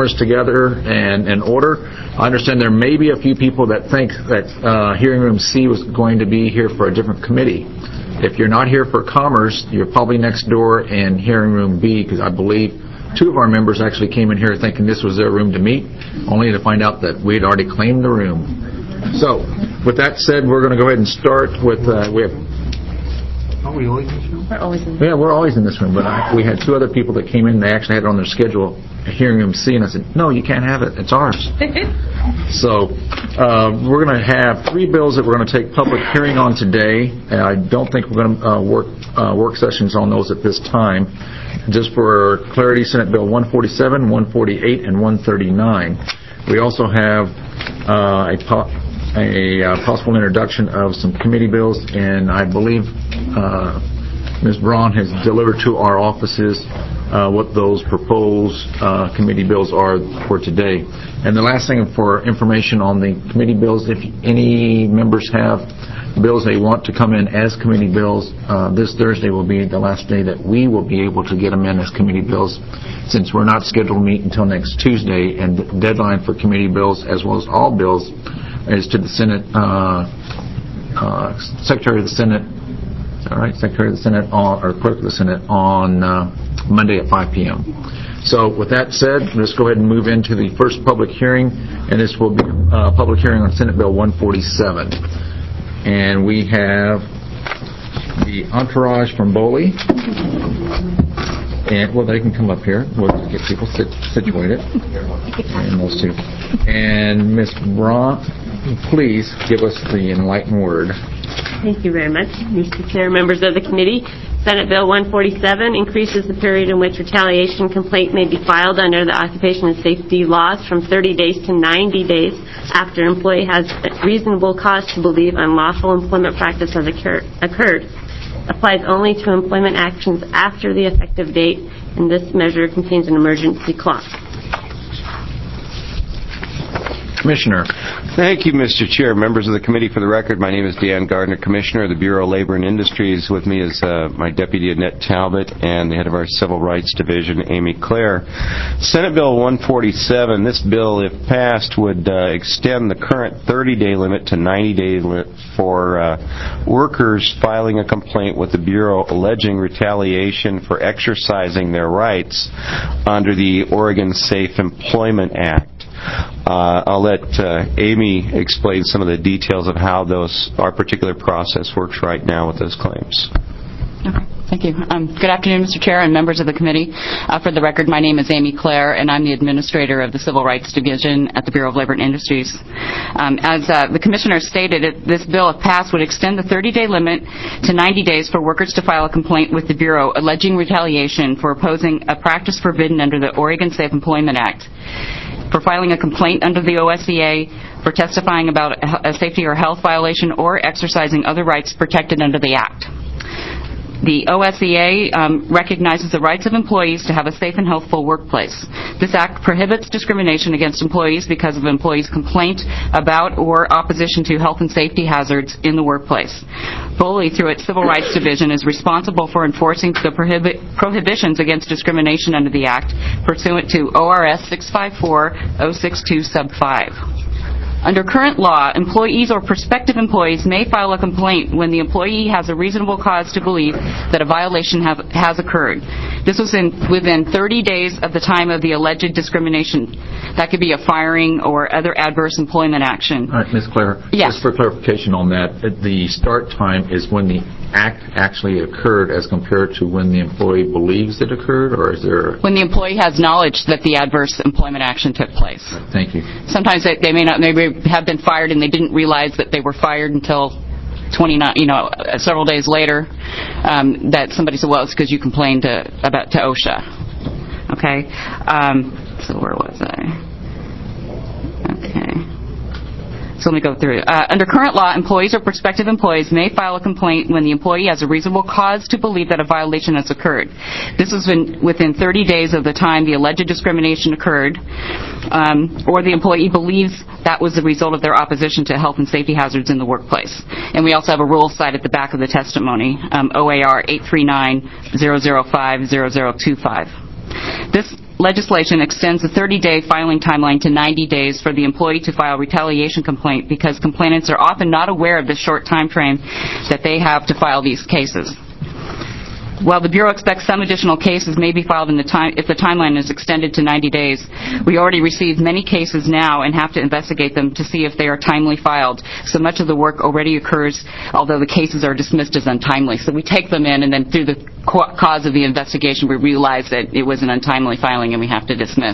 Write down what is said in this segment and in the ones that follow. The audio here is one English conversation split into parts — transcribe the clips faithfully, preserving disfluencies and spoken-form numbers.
cameras together and in order. I understand there may be a few people that think that uh, hearing room C was going to be here for a different committee. If you're not here for Commerce, you're probably next door in hearing room B, because I believe two of our members actually came in here thinking this was their room to meet, only to find out that we had already claimed the room. So, with that said, we're going to go ahead and start with, uh, we have... Are we always in this room? We're always in Yeah, we're always in this room, but I, we had two other people that came in, they actually had it on their schedule, hearing room C, and I said, no, you can't have it, it's ours. So, uh, we're going to have three bills that we're going to take public hearing on today, and I don't think we're going to uh, work uh, work sessions on those at this time. Just for clarity, Senate Bill one forty-seven, one forty-eight, and one thirty-nine. We also have uh, a, po- a uh, possible introduction of some committee bills, and I believe uh, Miz Braun has delivered to our offices uh, what those proposed uh, committee bills are for today. And the last thing for information on the committee bills, if any members have bills they want to come in as committee bills, uh, this Thursday will be the last day that we will be able to get them in as committee bills, since we're not scheduled to meet until next Tuesday, and the deadline for committee bills, as well as all bills, is to the Senate, uh, uh, Secretary of the Senate, is that right? Secretary of the Senate, on, or Clerk of the Senate on uh, Monday at five p.m. So with that said, let's go ahead and move into the first public hearing, and this will be a uh, public hearing on Senate Bill one forty-seven. And we have the entourage from Boley. And, well, they can come up here. We'll get people sit, situated. And those two. And Miz Braun, please give us the enlightened word. Thank you very much, Mister Chair, members of the committee. Senate Bill one forty-seven increases the period in which retaliation complaint may be filed under the Occupation and Safety laws from thirty days to ninety days after an employee has reasonable cause to believe unlawful employment practice has occur- occurred. Applies only to employment actions after the effective date, and this measure contains an emergency clause. Commissioner. Thank you, Mister Chair. Members of the committee, for the record, my name is Dan Gardner, Commissioner of the Bureau of Labor and Industries. With me is uh, my Deputy Annette Talbot and the head of our Civil Rights Division, Amy Clare. Senate Bill one forty-seven, this bill, if passed, would uh, extend the current thirty-day limit to ninety-day limit for uh, workers filing a complaint with the Bureau alleging retaliation for exercising their rights under the Oregon Safe Employment Act. Uh, I'll let uh, Amy explain some of the details of how those our particular process works right now with those claims. Okay, thank you. Um, good afternoon, Mister Chair and members of the committee. Uh, for the record, my name is Amy Clare, and I'm the administrator of the Civil Rights Division at the Bureau of Labor and Industries. Um, as uh, the commissioner stated, it, this bill, if passed, would extend the thirty-day limit to ninety days for workers to file a complaint with the Bureau alleging retaliation for opposing a practice forbidden under the Oregon Safe Employment Act, for filing a complaint under the O S C A, for testifying about a safety or health violation, or exercising other rights protected under the Act. The O S C A um, recognizes the rights of employees to have a safe and healthful workplace. This Act prohibits discrimination against employees because of employees' complaint about or opposition to health and safety hazards in the workplace. Boley, through its Civil Rights Division, is responsible for enforcing the prohibi- prohibitions against discrimination under the Act pursuant to O R S six five four oh six two sub five. Under current law, employees or prospective employees may file a complaint when the employee has a reasonable cause to believe that a violation have, has occurred. This was in, within thirty days of the time of the alleged discrimination. That could be a firing or other adverse employment action. All right, Miz Clare. Yes. Just for clarification on that, the start time is when the act actually occurred as compared to when the employee believes it occurred, or is there... When the employee has knowledge that the adverse employment action took place. Thank you. Sometimes they, they may not, maybe have been fired and they didn't realize that they were fired until twenty-nine, you know, several days later. Um, that somebody said, "Well, it's because you complained to, about to OSHA." Okay. Um, so where was I? Okay. So let me go through. Uh, under current law, employees or prospective employees may file a complaint when the employee has a reasonable cause to believe that a violation has occurred. This is in, within thirty days of the time the alleged discrimination occurred, um, or the employee believes that was the result of their opposition to health and safety hazards in the workplace. And we also have a rule cited at the back of the testimony, um, O A R eight three nine, zero zero five, zero zero two five. This legislation extends the thirty-day filing timeline to ninety days for the employee to file retaliation complaint because complainants are often not aware of the short time frame that they have to file these cases. While the Bureau expects some additional cases may be filed in the time, if the timeline is extended to ninety days, we already receive many cases now and have to investigate them to see if they are timely filed. So much of the work already occurs, although the cases are dismissed as untimely. So we take them in, and then through the cause of the investigation, we realize that it was an untimely filing and we have to dismiss.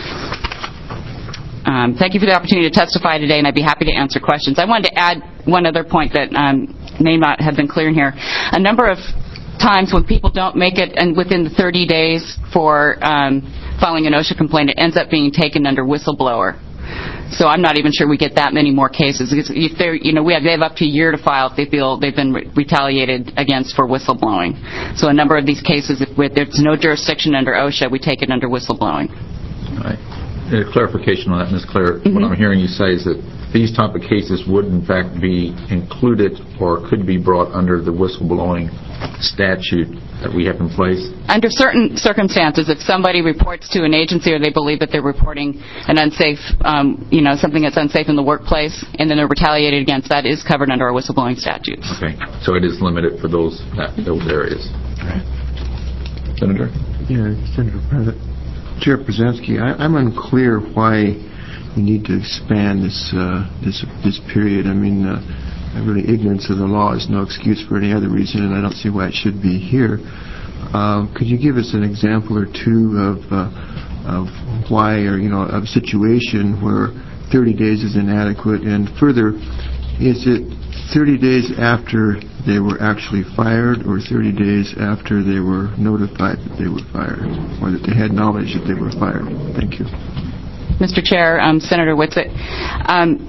Um, thank you for the opportunity to testify today, and I'd be happy to answer questions. I wanted to add one other point that um, may not have been clear in here. A number of times when people don't make it and within the thirty days for um, filing an OSHA complaint, it ends up being taken under whistleblower. So I'm not even sure we get that many more cases. If they're, you know, we have, they have up to a year to file if they feel they've been re- retaliated against for whistleblowing. So a number of these cases, if there's no jurisdiction under OSHA, we take it under whistleblowing. All right. A clarification on that, Miz Clare. Mm-hmm. What I'm hearing you say is that these type of cases would in fact be included or could be brought under the whistleblowing statute that we have in place? Under certain circumstances, if somebody reports to an agency or they believe that they're reporting an unsafe, um, you know, something that's unsafe in the workplace, and then they're retaliated against, that is covered under our whistleblowing statutes. Okay, so it is limited for those that, those areas. Right. Senator? Yeah, Senator President. Chair Brzezinski, I, I'm unclear why we need to expand this uh, this this period. I mean, uh, really, ignorance of the law is no excuse for any other reason, and I don't see why it should be here. Uh, could you give us an example or two of uh, of why, or you know, of a situation where thirty days is inadequate? And further, is it thirty days after they were actually fired, or thirty days after they were notified that they were fired, or that they had knowledge that they were fired? Thank you. Mister Chair, um, Senator Whitsitt, um,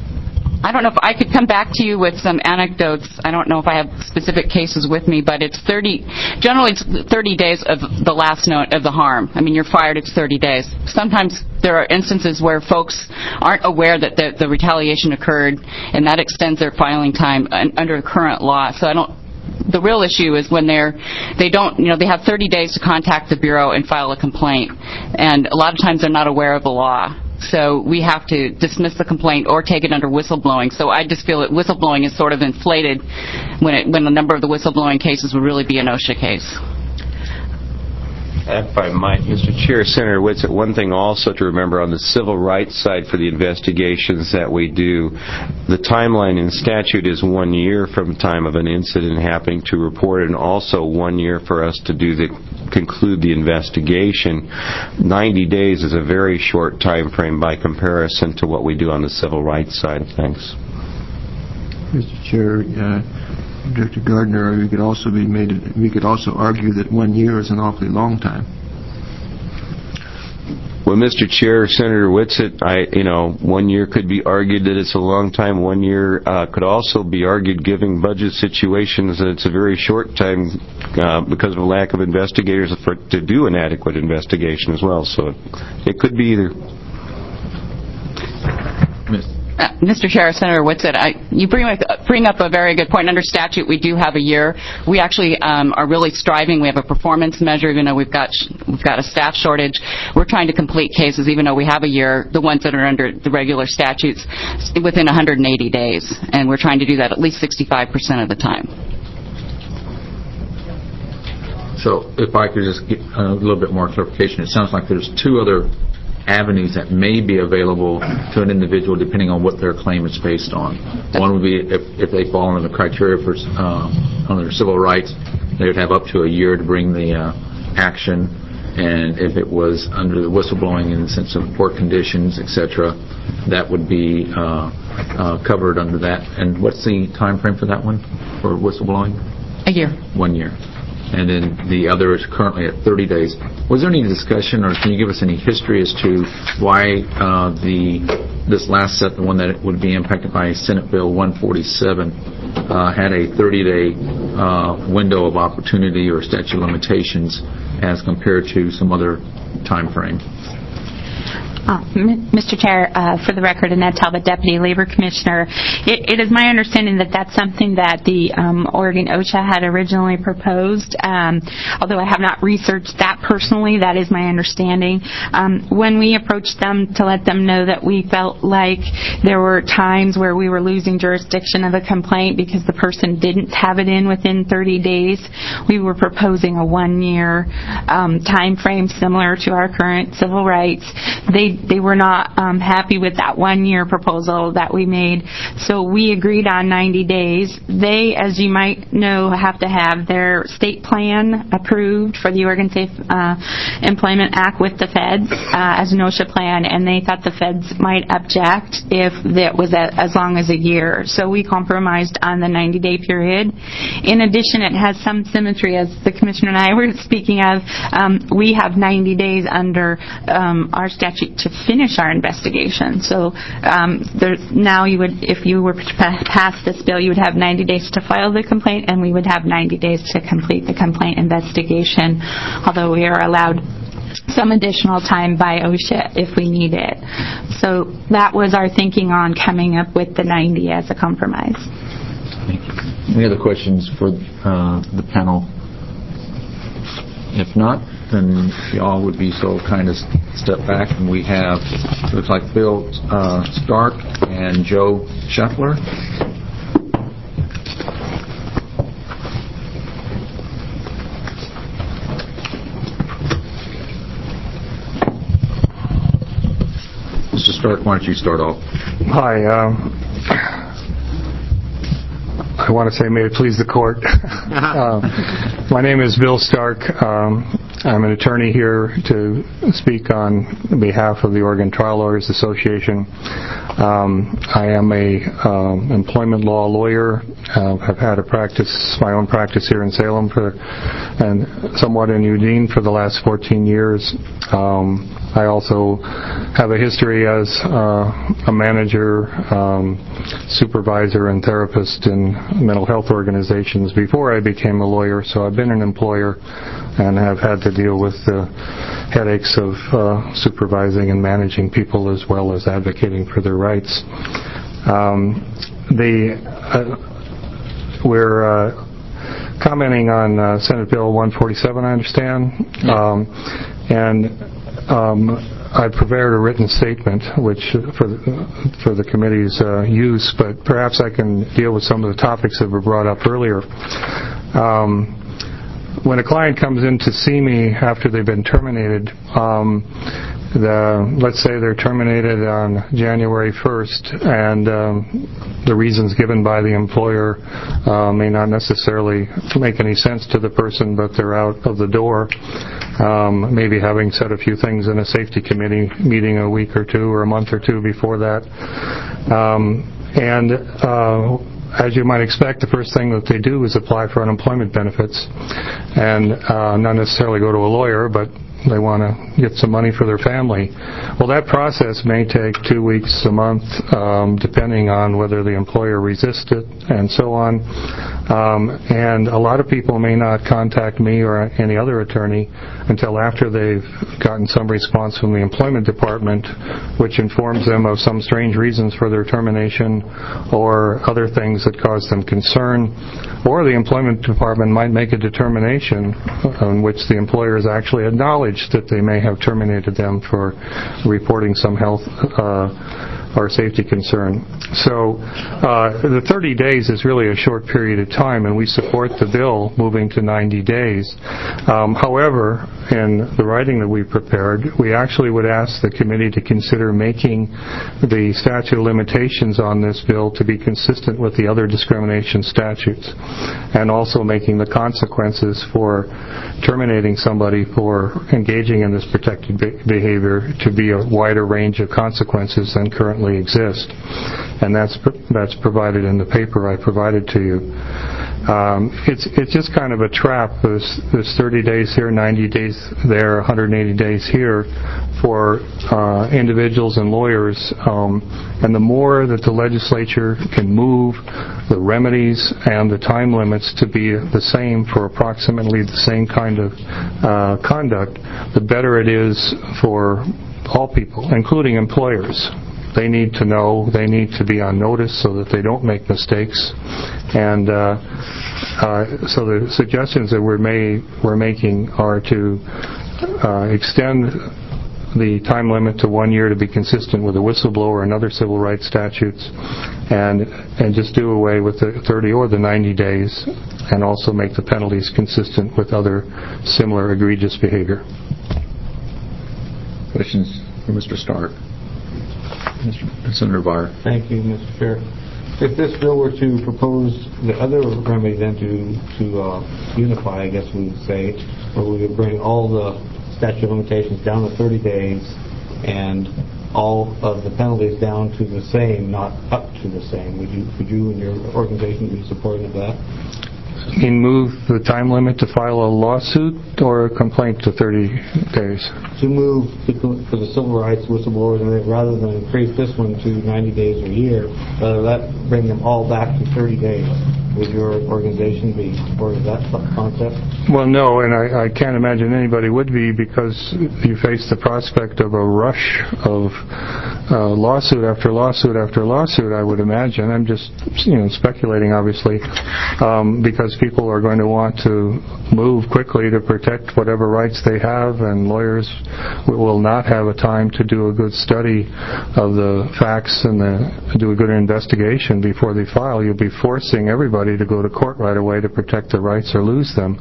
I don't know if I could come back to you with some anecdotes. I don't know if I have specific cases with me, but it's thirty, generally it's thirty days of the last note of the harm. I mean, you're fired, it's thirty days. Sometimes there are instances where folks aren't aware that the, the retaliation occurred, and that extends their filing time under current law. So I don't, the real issue is when they're, they don't, you know, they have thirty days to contact the Bureau and file a complaint, and a lot of times they're not aware of the law. So we have to dismiss the complaint or take it under whistleblowing. So I just feel that whistleblowing is sort of inflated when it, when a number of the whistleblowing cases would really be an OSHA case. If I might, Mister Chair, Senator Whitsitt, one thing also to remember on the civil rights side for the investigations that we do, the timeline in statute is one year from time of an incident happening to report, and also one year for us to do the conclude the investigation. ninety days is a very short time frame by comparison to what we do on the civil rights side of things. Mister Chair, uh, Director Gardner, we could also be made. We could also argue that one year is an awfully long time. Well, Mister Chair, Senator Whitsitt, I, you know, one year could be argued that it's a long time. One year uh, could also be argued, given budget situations, that it's a very short time uh, because of a lack of investigators for, to do an adequate investigation as well. So it, it could be either. Uh, Mister Chair, Senator Whitsitt, I, you bring, bring up a very good point. Under statute, we do have a year. We actually um, are really striving. We have a performance measure, even though we've got we've got a staff shortage. We're trying to complete cases, even though we have a year, the ones that are under the regular statutes, within one hundred eighty days. And we're trying to do that at least sixty-five percent of the time. So if I could just get a little bit more clarification, it sounds like there's two other avenues that may be available to an individual depending on what their claim is based on. One would be if, if they fall under the criteria for uh, under civil rights, they would have up to a year to bring the uh, action, and if it was under the whistleblowing in the sense of poor conditions, et cetera, that would be uh, uh, covered under that. And what's the time frame for that one, for whistleblowing? A year. One year. And then the other is currently at thirty days. Was there any discussion, or can you give us any history as to why uh, the this last set, the one that would be impacted by Senate Bill one forty-seven, uh, had a thirty-day uh, window of opportunity or statute of limitations as compared to some other time frame? Uh, M- Mister Chair, uh, for the record, Annette Talbot, Deputy Labor Commissioner. It, it is my understanding that that's something that the um, Oregon OSHA had originally proposed. Um, although I have not researched that personally, that is my understanding. Um, when we approached them to let them know that we felt like there were times where we were losing jurisdiction of a complaint because the person didn't have it in within thirty days, we were proposing a one-year um, time frame similar to our current civil rights. They they were not um, happy with that one-year proposal that we made, so we agreed on ninety days. They, as you might know, have to have their state plan approved for the Oregon Safe uh, Employment Act with the feds uh, as an OSHA plan, and they thought the feds might object if that was a, as long as a year. So we compromised on the ninety-day period. In addition, it has some symmetry, as the Commissioner and I were speaking of. Um, we have ninety days under um, our statute to finish our investigation. So um, there, now you would, if you were to pass this bill, you would have ninety days to file the complaint, and we would have ninety days to complete the complaint investigation, although we are allowed some additional time by OSHA if we need it. So that was our thinking on coming up with the ninety as a compromise. Thank you. Any other questions for uh, the panel? If not, then y'all would be so kind as step back, and we have, looks like Bill uh, Stark and Joe Scheffler. Mister Stark, why don't you start off? Hi. Um, I want to say, may it please the court. uh, my name is Bill Stark. Um, I'm an attorney here to speak on behalf of the Oregon Trial Lawyers Association. Um, I am a um, employment law lawyer. Uh, I've had a practice, my own practice here in Salem for, and somewhat in Eugene for the last fourteen years. Um, I also have a history as uh, a manager, um, supervisor, and therapist in mental health organizations before I became a lawyer. So I've been an employer and have had to deal with the headaches of uh, supervising and managing people as well as advocating for their rights. Um, the uh, we're uh, commenting on uh, Senate Bill one forty-seven, I understand, um, and um, I prepared a written statement which for the, for the committee's uh, use, but perhaps I can deal with some of the topics that were brought up earlier. Um, when a client comes in to see me after they've been terminated, um, the, let's say they're terminated on January first, and um, the reasons given by the employer uh, may not necessarily make any sense to the person, but they're out of the door, um, maybe having said a few things in a safety committee meeting a week or two or a month or two before that. Um, and uh, as you might expect, the first thing that they do is apply for unemployment benefits, and uh, not necessarily go to a lawyer, but they want to get some money for their family. Well, that process may take two weeks, a month, um, depending on whether the employer resists it, and so on. Um, and a lot of people may not contact me or any other attorney until after they've gotten some response from the employment department, which informs them of some strange reasons for their termination or other things that cause them concern. Or the employment department might make a determination on which the employer has actually acknowledged that they may have terminated them for reporting some health uh, or safety concern. So uh, the thirty days is really a short period of time, and we support the bill moving to ninety days. Um, however, in the writing that we prepared, we actually would ask the committee to consider making the statute of limitations on this bill to be consistent with the other discrimination statutes, and also making the consequences for terminating somebody for engaging in this protected behavior to be a wider range of consequences than currently exist. And that's that's provided in the paper I provided to you. Um, it's it's just kind of a trap. There's, there's thirty days here, ninety days there, one hundred eighty days here for uh, individuals and lawyers. Um, and the more that the legislature can move the remedies and the time limits to be the same for approximately the same kind of uh, conduct, the better it is for all people, including employers. They need to know, they need to be on notice so that they don't make mistakes. And uh, uh, so the suggestions that we're, made, we're making are to uh, extend the time limit to one year to be consistent with the whistleblower and other civil rights statutes, and and just do away with the thirty or the ninety days, and also make the penalties consistent with other similar egregious behavior. Questions for Mister Stark? Mister Senator Byer. Thank you, Mister Chair. If this bill were to propose the other remedy, then to to uh, unify, I guess we would say, where we would bring all the statute of limitations down to thirty days and all of the penalties down to the same, not up to the same, would you would you and your organization be supportive of that? You mean move the time limit to file a lawsuit or a complaint to thirty days? To move to, for the civil rights whistleblowers, and rather than increase this one to ninety days or a year, rather let bring them all back to thirty days. Would your organization be supportive of that concept? Well, no, and I, I can't imagine anybody would be, because you face the prospect of a rush of uh, lawsuit after lawsuit after lawsuit, I would imagine. I'm just, you know, speculating, obviously, um, because people are going to want to move quickly to protect whatever rights they have, and lawyers will not have a time to do a good study of the facts and the, do a good investigation before they file. You'll be forcing everybody to go to court right away to protect their rights or lose them.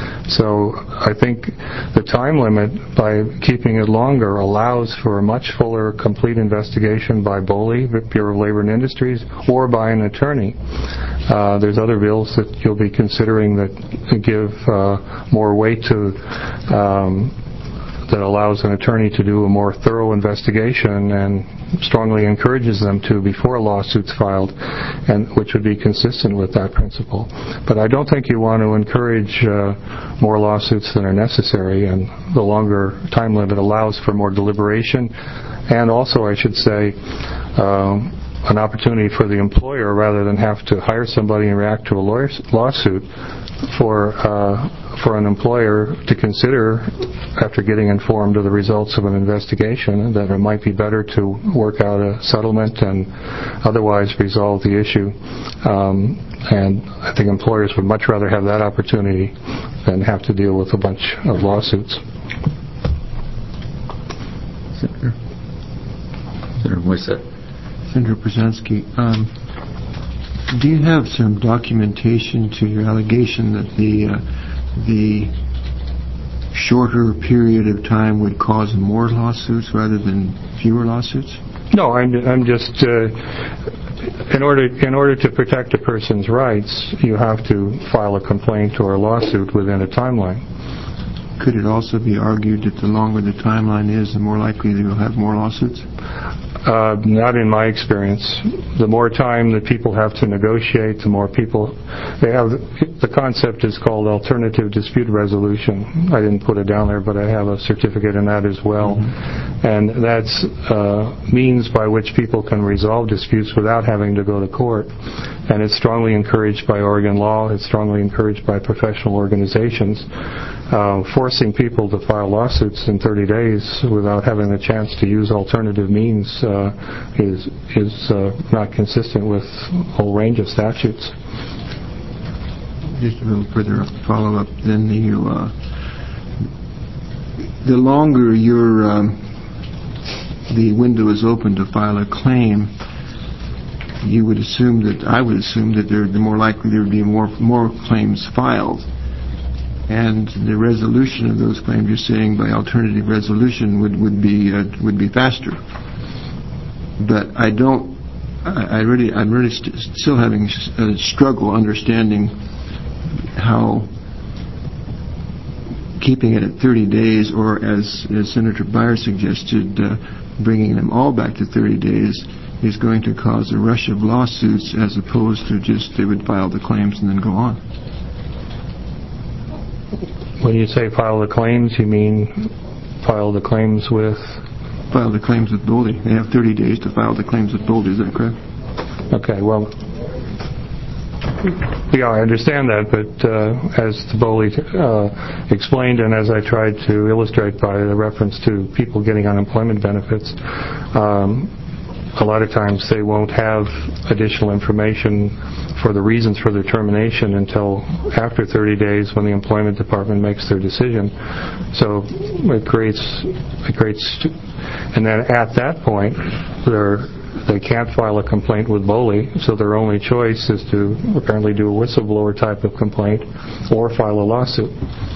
So I think the time limit, by keeping it longer, allows for a much fuller, complete investigation by B O L I, Bureau of Labor and Industries, or by an attorney. Uh, there's other bills that you'll be considering that give uh, more weight to um, that allows an attorney to do a more thorough investigation and strongly encourages them to before a lawsuit's filed, and which would be consistent with that principle. But I don't think you want to encourage uh, more lawsuits than are necessary, and the longer time limit allows for more deliberation, and also, I should say, um, an opportunity for the employer, rather than have to hire somebody and react to a lawyer's lawsuit, for uh, for an employer to consider, after getting informed of the results of an investigation, that it might be better to work out a settlement and otherwise resolve the issue. Um, and I think employers would much rather have that opportunity than have to deal with a bunch of lawsuits. Senator, Senator Moisset. Senator Brzezinski, um, do you have some documentation to your allegation that the uh, the shorter period of time would cause more lawsuits rather than fewer lawsuits? No, I'm I'm just uh, in order in order to protect a person's rights, you have to file a complaint or a lawsuit within a timeline. Could it also be argued that the longer the timeline is, the more likely they will have more lawsuits? Uh, not in my experience. The more time that people have to negotiate, the more people they have. The concept is called alternative dispute resolution. I didn't put it down there, but I have a certificate in that as well. Mm-hmm. And that's uh, means by which people can resolve disputes without having to go to court. And it's strongly encouraged by Oregon law. It's strongly encouraged by professional organizations. Uh, forcing people to file lawsuits in thirty days without having the chance to use alternative means uh, is is uh, not consistent with a whole range of statutes. Just a little further follow-up, then the uh, the longer your um, the window is open to file a claim, you would assume that I would assume that there, the more likely there would be more more claims filed. And the resolution of those claims, you're saying by alternative resolution, would would be uh, would be faster. But I don't. I, I really, I'm really st- still having a struggle understanding how keeping it at thirty days, or as, as Senator Byer suggested, uh, bringing them all back to thirty days, is going to cause a rush of lawsuits, as opposed to just they would file the claims and then go on. When you say file the claims, you mean file the claims with? File the claims with B O L I. They have thirty days to file the claims with B O L I. Is that correct? Okay, well, Yeah, I understand that, but uh, as the Boley uh, explained, and as I tried to illustrate by the reference to people getting unemployment benefits, um, a lot of times they won't have additional information for the reasons for their termination until after thirty days when the employment department makes their decision. So it creates, it creates, and then at that point, they're They can't file a complaint with Boley, so their only choice is to apparently do a whistleblower type of complaint or file a lawsuit.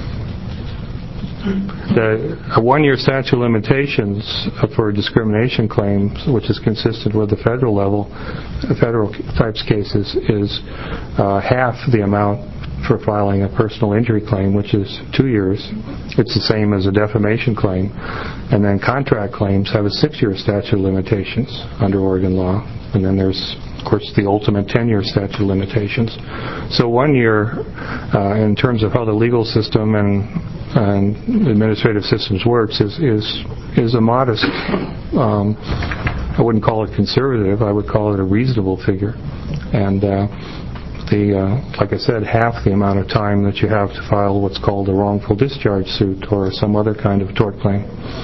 The a one-year statute of limitations for discrimination claims, which is consistent with the federal level, federal types cases, is uh, half the amount for filing a personal injury claim, which is two years. It's the same as a defamation claim. And then contract claims have a six-year statute of limitations under Oregon law. And then there's, of course, the ultimate ten-year statute of limitations. So one year, uh, in terms of how the legal system and, and administrative systems works, is is, is a modest, um, I wouldn't call it conservative, I would call it a reasonable figure. And uh, The, uh, like I said, half the amount of time that you have to file what's called a wrongful discharge suit or some other kind of tort claim.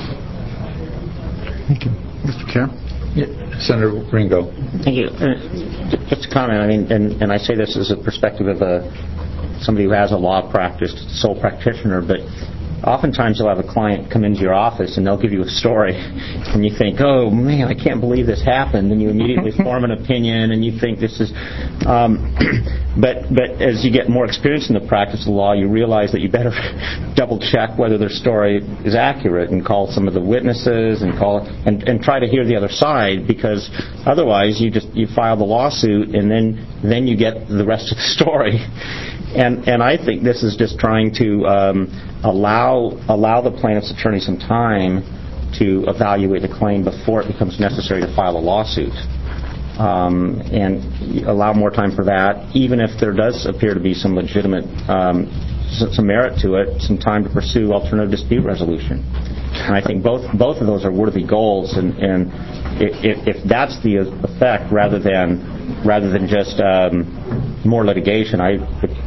Thank you. Mister Chair? Yeah. Senator Ringo. Thank you. Uh, just a comment, I mean, and, and I say this as a perspective of a, somebody who has a law practice, sole practitioner, but oftentimes you'll have a client come into your office and they'll give you a story and you think, oh man, I can't believe this happened, and you immediately form an opinion and you think this is um, but but as you get more experience in the practice of law, you realize that you better double check whether their story is accurate and call some of the witnesses and call and, and try to hear the other side, because otherwise you just you file the lawsuit and then then you get the rest of the story. And and I think this is just trying to um, allow allow the plaintiff's attorney some time to evaluate the claim before it becomes necessary to file a lawsuit, um, and allow more time for that, even if there does appear to be some legitimate um, some merit to it, some time to pursue alternative dispute resolution. And I think both both of those are worthy goals, and, and if, if that's the effect, rather than rather than just um, more litigation, I.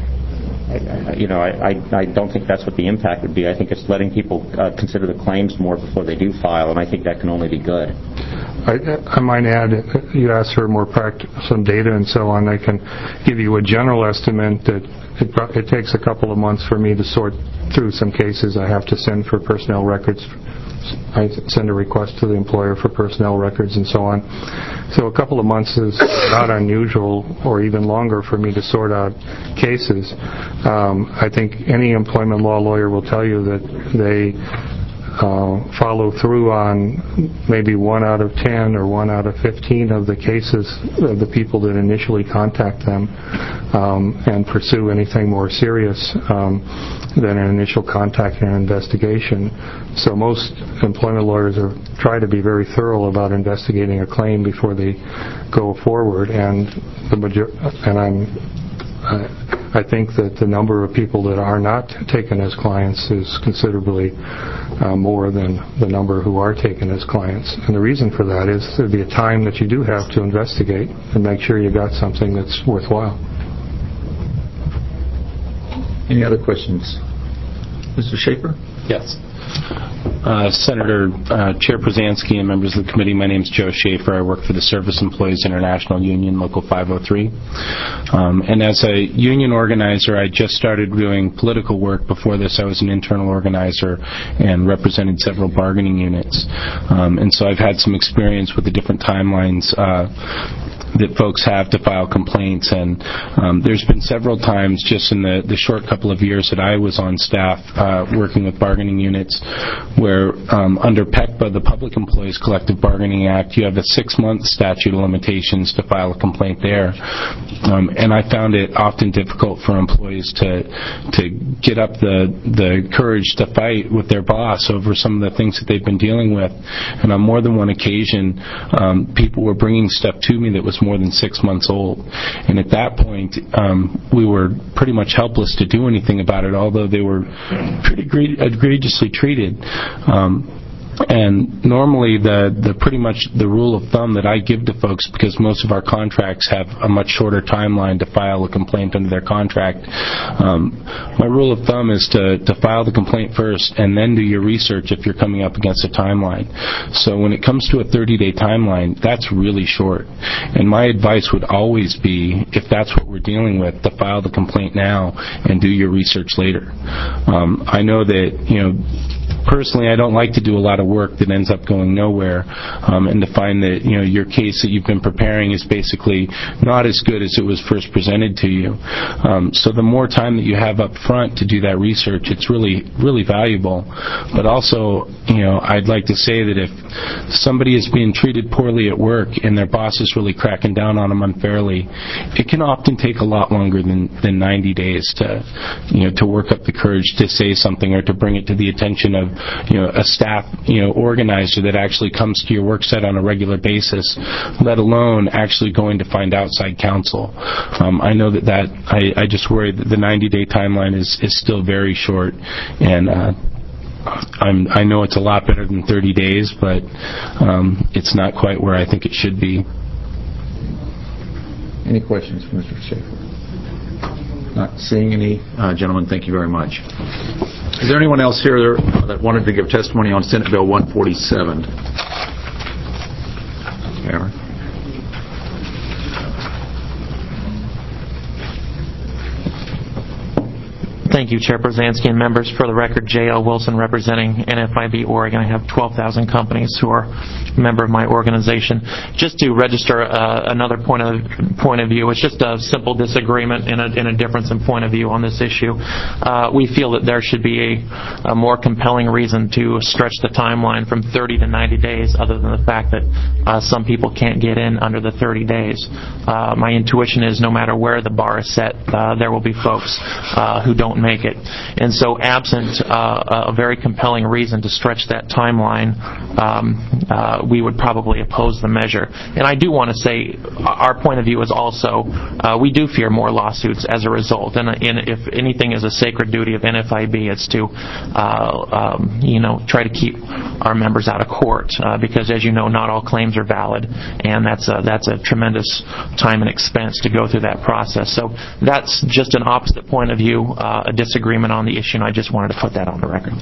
I, you know, I, I, I don't think that's what the impact would be. I think it's letting people uh, consider the claims more before they do file, and I think that can only be good. I, I might add, you asked for more pract- some data and so on. I can give you a general estimate that it, it takes a couple of months for me to sort through some cases I have to send for personnel records. I send a request to the employer for personnel records and so on. So a couple of months is not unusual, or even longer, for me to sort out cases. Um, I think any employment law lawyer will tell you that they uh, follow through on maybe one out of ten or one out of fifteen of the cases of the people that initially contact them um, and pursue anything more serious um, than an initial contact and investigation. So most employment lawyers are try to be very thorough about investigating a claim before they go forward, and the major- and I'm uh, I think that the number of people that are not taken as clients is considerably uh, more than the number who are taken as clients. And the reason for that is there'd be a time that you do have to investigate and make sure you got something that's worthwhile. Any other questions? Mister Schaefer? Yes. Uh, Senator uh, Chair Przanski and members of the committee, my name is Joe Schaefer. I work for the Service Employees International Union, Local five oh three. Um, and as a union organizer, I just started doing political work. Before this, I was an internal organizer and represented several bargaining units. Um, and so I've had some experience with the different timelines uh, that folks have to file complaints, and um, there's been several times just in the, the short couple of years that I was on staff uh, working with bargaining units where um, under P E C B A, the Public Employees Collective Bargaining Act, you have a six-month statute of limitations to file a complaint there. Um, and I found it often difficult for employees to to get up the, the courage to fight with their boss over some of the things that they've been dealing with. And on more than one occasion, um, people were bringing stuff to me that was more than six months old. And at that point, um, we were pretty much helpless to do anything about it, although they were pretty egregiously treated. Um, And normally, the, the pretty much the rule of thumb that I give to folks, because most of our contracts have a much shorter timeline to file a complaint under their contract, um, my rule of thumb is to, to file the complaint first and then do your research if you're coming up against a timeline. So when it comes to a thirty-day timeline, that's really short. And my advice would always be, if that's what we're dealing with, to file the complaint now and do your research later. Um, I know that, you know, personally, I don't like to do a lot of work that ends up going nowhere, um, and to find that, you know, your case that you've been preparing is basically not as good as it was first presented to you. Um, so the more time that you have up front to do that research, it's really, really valuable. But also, you know, I'd like to say that if somebody is being treated poorly at work and their boss is really cracking down on them unfairly, it can often take a lot longer than, than ninety days to, you know, to work up the courage to say something or to bring it to the attention of, you know, a staff, you know, organizer that actually comes to your work site on a regular basis, let alone actually going to find outside counsel. Um, I know that that, I, I just worry that the ninety-day timeline is, is still very short, and uh, I'm, I know it's a lot better than thirty days, but um, it's not quite where I think it should be. Any questions for Mister Schaefer? Not seeing any. Uh, gentlemen, thank you very much. Is there anyone else here that wanted to give testimony on Senate Bill one forty-seven? Aaron? Thank you, Chair Brzezinski and members. For the record, J L. Wilson representing N F I B Oregon. I have twelve thousand companies who are a member of my organization. Just to register uh, another point of point of view, it's just a simple disagreement and a, and a difference in point of view on this issue. Uh, we feel that there should be a, a more compelling reason to stretch the timeline from thirty to ninety days, other than the fact that uh, some people can't get in under the thirty days. Uh, my intuition is no matter where the bar is set, uh, there will be folks uh, who don't make it. And so absent uh, a very compelling reason to stretch that timeline, um, uh, we would probably oppose the measure. And I do want to say our point of view is also uh, we do fear more lawsuits as a result. And, and if anything is a sacred duty of N F I B, it's to uh, um, you know, try to keep our members out of court uh, because, as you know, not all claims are valid, and that's a, that's a tremendous time and expense to go through that process. So that's just an opposite point of view, uh, a disagreement on the issue, and I just wanted to put that on the record.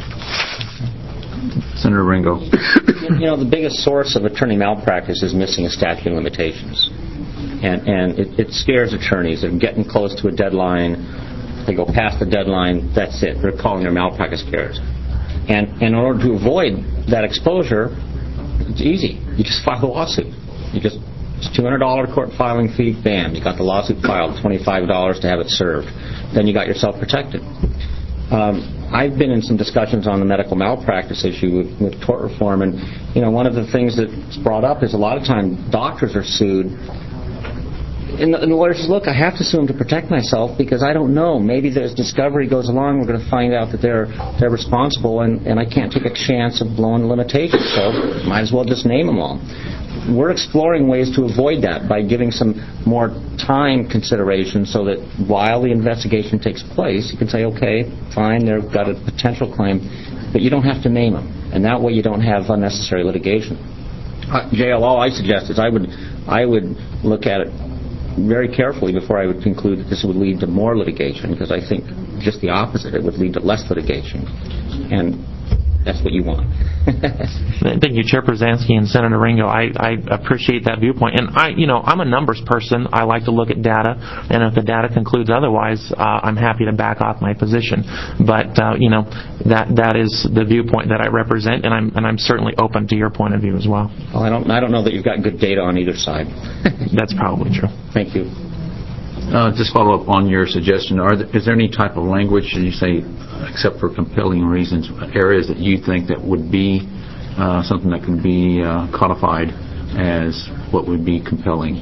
Senator Ringo. You know, the biggest source of attorney malpractice is missing a statute of limitations. And, and it, it scares attorneys. They're getting close to a deadline. They go past the deadline. That's it. They're calling their malpractice carriers. And, and in order to avoid that exposure, it's easy. You just file a lawsuit. You just It's two hundred dollars court filing fee, bam, you got the lawsuit filed, twenty-five dollars to have it served. Then you got yourself protected. Um, I've been in some discussions on the medical malpractice issue with, with tort reform, and you know, one of the things that's brought up is a lot of times doctors are sued, and the, and the lawyer says, look, I have to sue them to protect myself because I don't know. Maybe there's discovery goes along, we're going to find out that they're they're responsible, and, and I can't take a chance of blowing the limitations, so might as well just name them all. We're exploring ways to avoid that by giving some more time consideration so that while the investigation takes place, you can say, okay, fine, they've got a potential claim, but you don't have to name them. And that way you don't have unnecessary litigation. Uh, J L, all I suggest is I would, I would look at it very carefully before I would conclude that this would lead to more litigation, because I think just the opposite, it would lead to less litigation. And that's what you want. Thank you, Chair Brzezinski and Senator Ringo. I, I appreciate that viewpoint. And I, you know, I'm a numbers person. I like to look at data, and if the data concludes otherwise, uh, I'm happy to back off my position. But uh, you know, that that is the viewpoint that I represent, and I'm and I'm certainly open to your point of view as well. Well, I don't I don't know that you've got good data on either side. That's probably true. Thank you. Uh, just follow up on your suggestion. Are there, is there any type of language, you say, except for compelling reasons, areas that you think that would be uh, something that could be uh, codified as what would be compelling?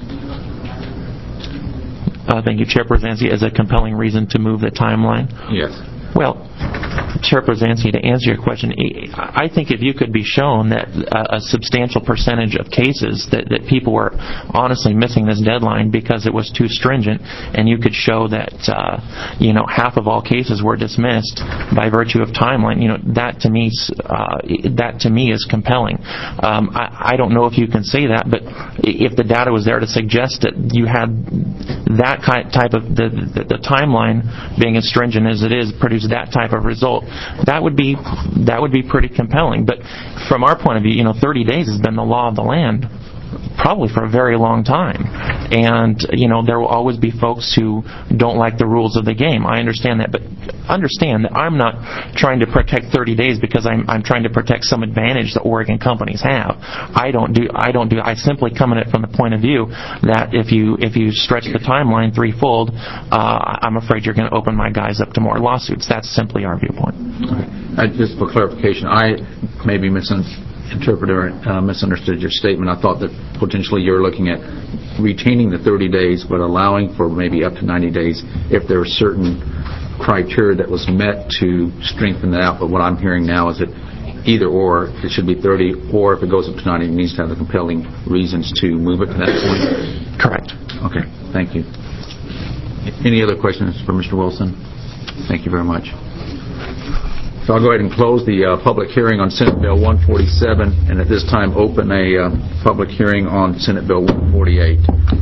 Uh, thank you, Chair Brzezinski. As a compelling reason to move the timeline? Yes. Well, Chair Brzezinski, to answer your question, I think if you could be shown that a, a substantial percentage of cases that, that people were honestly missing this deadline because it was too stringent, and you could show that uh, you know half of all cases were dismissed by virtue of timeline, you know that to me uh, that to me is compelling. Um, I, I don't know if you can say that, but if the data was there to suggest that you had that kind, type of the, the, the timeline being as stringent as it is produced that type of result, that would be that would be pretty compelling. But from our point of view, you know, thirty days has been the law of the land probably for a very long time, and you know there will always be folks who don't like the rules of the game. I understand that, but understand that I'm not trying to protect thirty days because I'm I'm trying to protect some advantage that Oregon companies have. I don't do I don't do I simply come at it from the point of view that if you if you stretch the timeline threefold, uh, I'm afraid you're going to open my guys up to more lawsuits. That's simply our viewpoint. Uh, just for clarification, I maybe misunderstood. Interpreter uh, misunderstood your statement. I thought that potentially you're looking at retaining the thirty days but allowing for maybe up to ninety days if there are certain criteria that was met to strengthen that out. But what I'm hearing now is that either or, it should be thirty, or if it goes up to ninety, it needs to have the compelling reasons to move it to that point. Correct. Okay, thank you. Any other questions for Mister Wilson? Thank you very much. So I'll go ahead and close the uh, public hearing on Senate Bill one forty-seven, and at this time open a uh, public hearing on Senate Bill one forty-eight.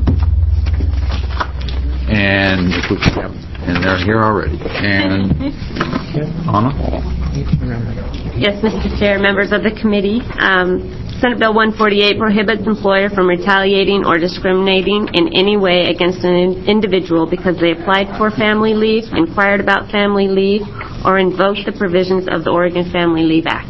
And if we can have, and they're here already. And Anna? Yes, Mister Chair, members of the committee. Um, Senate Bill one forty-eight prohibits employer from retaliating or discriminating in any way against an in- individual because they applied for family leave, inquired about family leave, or invoked the provisions of the Oregon Family Leave Act.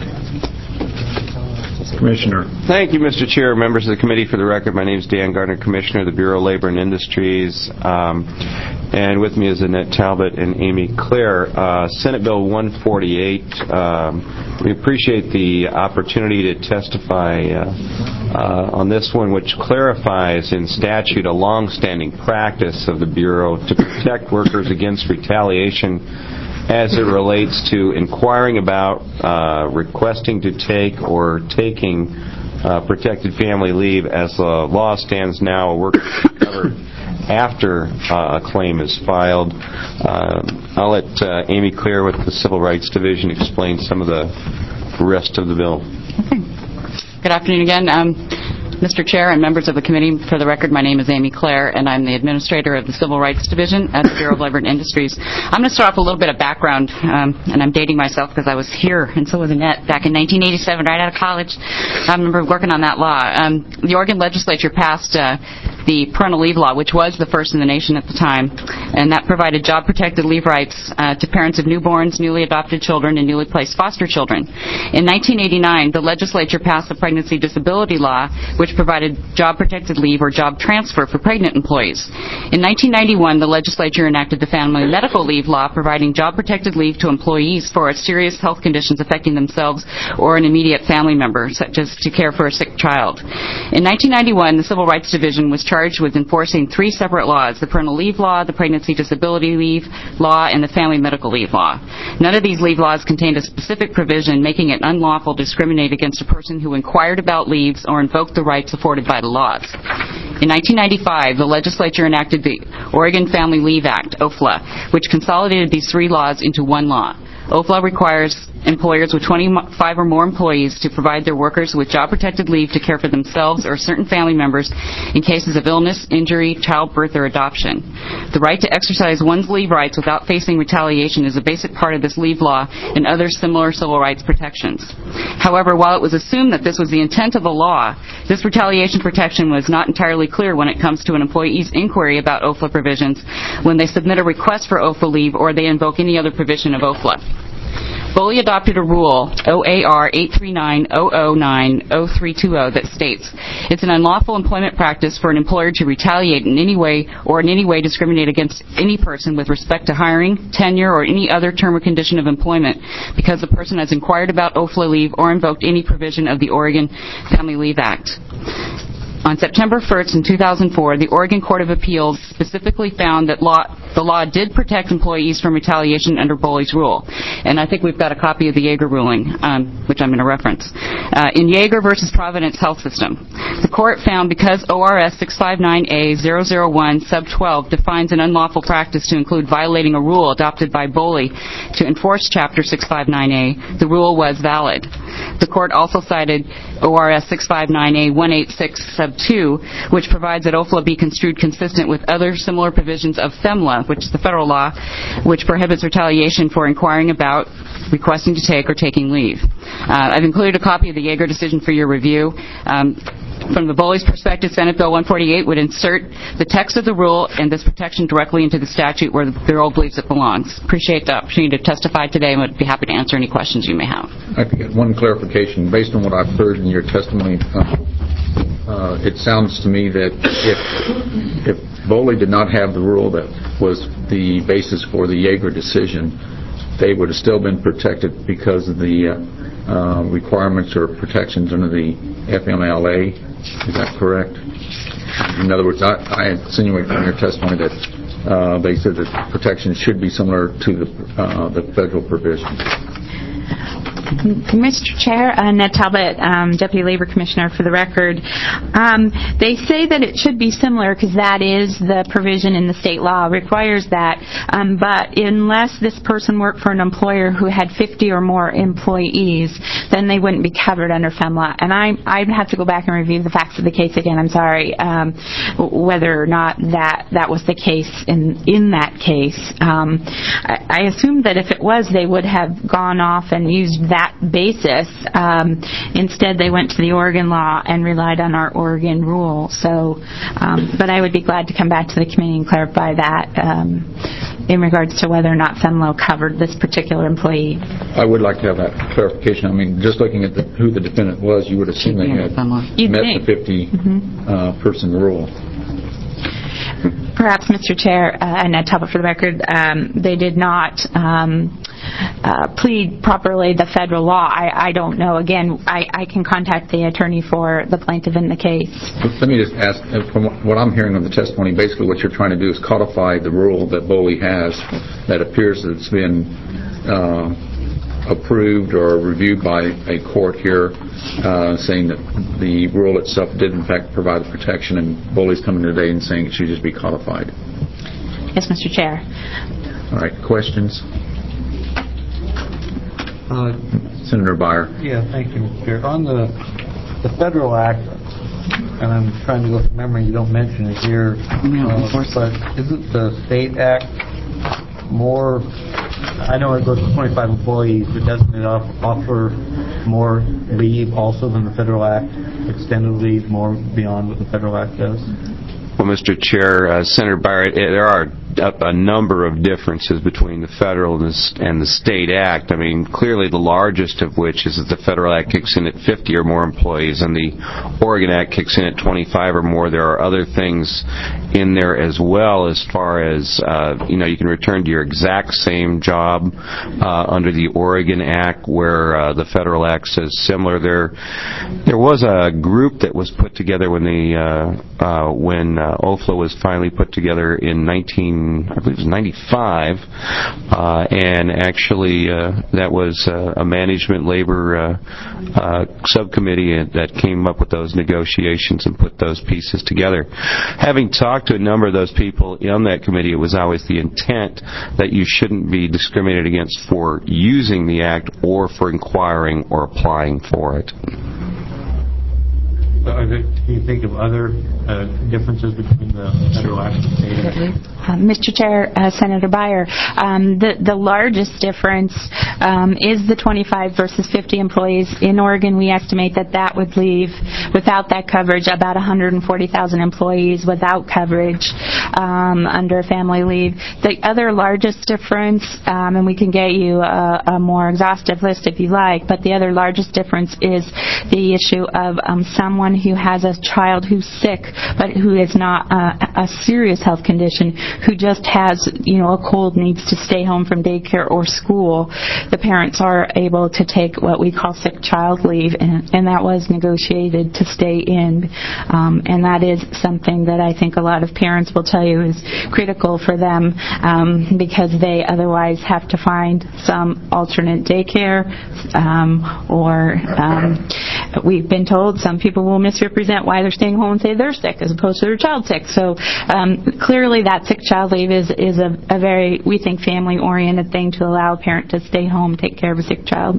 Commissioner. Thank you, Mister Chair. Members of the committee, for the record, my name is Dan Gardner, Commissioner of the Bureau of Labor and Industries. Um, and with me is Annette Talbot and Amy Clare. Uh, Senate Bill one forty-eight, um, we appreciate the opportunity to testify uh, uh, on this one, which clarifies in statute a long-standing practice of the Bureau to protect workers against retaliation as it relates to inquiring about, uh, requesting to take, or taking uh, protected family leave. As the law stands now, a worker is covered after uh, a claim is filed. Uh, I'll let uh, Amy Clare with the Civil Rights Division explain some of the rest of the bill. Okay. Good afternoon again. Um, Mister Chair and members of the committee, for the record, my name is Amy Clare, and I'm the administrator of the Civil Rights Division at the Bureau of Labor and Industries. I'm going to start off with a little bit of background, um, and I'm dating myself because I was here, and so was Annette, back in nineteen eighty-seven, right out of college. I remember working on that law. Um, the Oregon legislature passed uh, the parental leave law, which was the first in the nation at the time, and that provided job-protected leave rights uh, to parents of newborns, newly adopted children, and newly placed foster children. In nineteen eighty-nine, the legislature passed the pregnancy disability law, which provided job-protected leave or job transfer for pregnant employees. In nineteen ninety-one, the legislature enacted the family medical leave law, providing job-protected leave to employees for serious health conditions affecting themselves or an immediate family member, such as to care for a sick child. In nineteen ninety-one, the Civil Rights Division was charged with enforcing three separate laws: the parental leave law, the pregnancy disability leave law, and the family medical leave law. None of these leave laws contained a specific provision making it unlawful to discriminate against a person who inquired about leaves or invoked the rights afforded by the laws. In nineteen ninety-five, the legislature enacted the Oregon Family Leave Act, O F L A, which consolidated these three laws into one law. O F L A requires employers with twenty-five or more employees to provide their workers with job-protected leave to care for themselves or certain family members in cases of illness, injury, childbirth, or adoption. The right to exercise one's leave rights without facing retaliation is a basic part of this leave law and other similar civil rights protections. However, while it was assumed that this was the intent of the law, this retaliation protection was not entirely clear when it comes to an employee's inquiry about O F L A provisions when they submit a request for O F L A leave or they invoke any other provision of O F L A. Foley adopted a rule, O A R eight three nine dash zero zero nine dash zero three two zero, that states, it's an unlawful employment practice for an employer to retaliate in any way or in any way discriminate against any person with respect to hiring, tenure, or any other term or condition of employment because the person has inquired about O F L A leave or invoked any provision of the Oregon Family Leave Act. On September first in two thousand four, the Oregon Court of Appeals specifically found that law, the law did protect employees from retaliation under Boley's rule. And I think we've got a copy of the Yeager ruling, um, which I'm going to reference. Uh, in Yeager versus Providence Health System, the court found because O R S six five nine A zero zero one sub twelve defines an unlawful practice to include violating a rule adopted by Boley to enforce Chapter six five nine A, the rule was valid. The court also cited O R S six five nine A one eighty-six sub two, which provides that O F L A be construed consistent with other similar provisions of FEMLA, which is the federal law, which prohibits retaliation for inquiring about, requesting to take, or taking leave. Uh, I've included a copy of the Yeager decision for your review. Um, From the Boley's perspective, Senate Bill one forty-eight would insert the text of the rule and this protection directly into the statute where the Bureau believes it belongs. Appreciate the opportunity to testify today and would be happy to answer any questions you may have. I could get one clarification. Based on what I've heard in your testimony, uh, uh, it sounds to me that if, if Boley did not have the rule that was the basis for the Yeager decision, they would have still been protected because of the uh, uh, requirements or protections under the F M L A. Is that correct? In other words, I, I insinuate from your testimony that uh, they said that protection should be similar to the, uh, the federal provision. Mister Chair, uh, Ned Talbot, um, Deputy Labor Commissioner for the record. Um, they say that it should be similar because that is the provision in the state law, requires that. Um, but unless this person worked for an employer who had fifty or more employees, then they wouldn't be covered under FEMLA. And I, I'd have to go back and review the facts of the case again. I'm sorry, um, whether or not that that was the case in in that case. Um, I, I assume that if it was, they would have gone off and used that basis. Um, instead, they went to the Oregon law and relied on our Oregon rule. So, um, but I would be glad to come back to the committee and clarify that um, in regards to whether or not FEMLA covered this particular employee. I would like to have that clarification. I mean, just looking at the, who the defendant was, you would assume they had You'd met think. the fifty-person mm-hmm. uh, rule. Perhaps, Mister Chair, uh, and Ned Talbot for the record, um, they did not um, uh, plead properly the federal law. I, I don't know. Again, I, I can contact the attorney for the plaintiff in the case. Let me just ask, from what I'm hearing of the testimony, basically what you're trying to do is codify the rule that Boley has that appears that it's been uh, approved or reviewed by a court here, uh, saying that the rule itself did in fact provide the protection, and Boley's coming today and saying it should just be codified. Yes, Mister Chair. All right, questions? Uh, Senator Beyer. Yeah, thank you, Mister Chair. On the the federal act, and I'm trying to go from memory, you don't mention it here, uh, but isn't the state act more, I know it goes to twenty-five employees, but doesn't it offer more leave also than the federal act, extended leave more beyond what the federal act does? Well, Mister Chair, uh, Senator Barrett, there are a, a number of differences between the federal and the, and the state act. I mean, clearly the largest of which is that the federal act kicks in at fifty or more employees, and the Oregon act kicks in at twenty-five or more. There are other things in there as well, as far as uh, you know, you can return to your exact same job uh, under the Oregon act, where uh, the federal act says similar. There, there was a group that was put together when the uh, uh, when uh, O F L A was finally put together in nineteen, I believe it was ninety-five, uh, and actually uh, that was uh, a management labor uh, uh, subcommittee that came up with those negotiations and put those pieces together. Having talked to a number of those people on that committee, it was always the intent that you shouldn't be discriminated against for using the act or for inquiring or applying for it. Are there, can you think of other uh, differences between the federal act and the state act? Uh, Mister Chair, uh, Senator Beyer, um, the, the largest difference um, is the twenty-five versus fifty employees. In Oregon, we estimate that that would leave, without that coverage, about one hundred forty thousand employees without coverage um, under family leave. The other largest difference, um, and we can get you a, a more exhaustive list if you like, but the other largest difference is the issue of um, someone who has a child who's sick, but who is not a, a serious health condition, who just has, you know, a cold, needs to stay home from daycare or school, the parents are able to take what we call sick child leave, and, and that was negotiated to stay in. Um, and that is something that I think a lot of parents will tell you is critical for them, um, because they otherwise have to find some alternate daycare, um, or um, we've been told some people will misrepresent why they're staying home and say they're sick as opposed to their child sick. So um, clearly that sick child leave is, is a, a very, we think, family-oriented thing to allow a parent to stay home, take care of a sick child.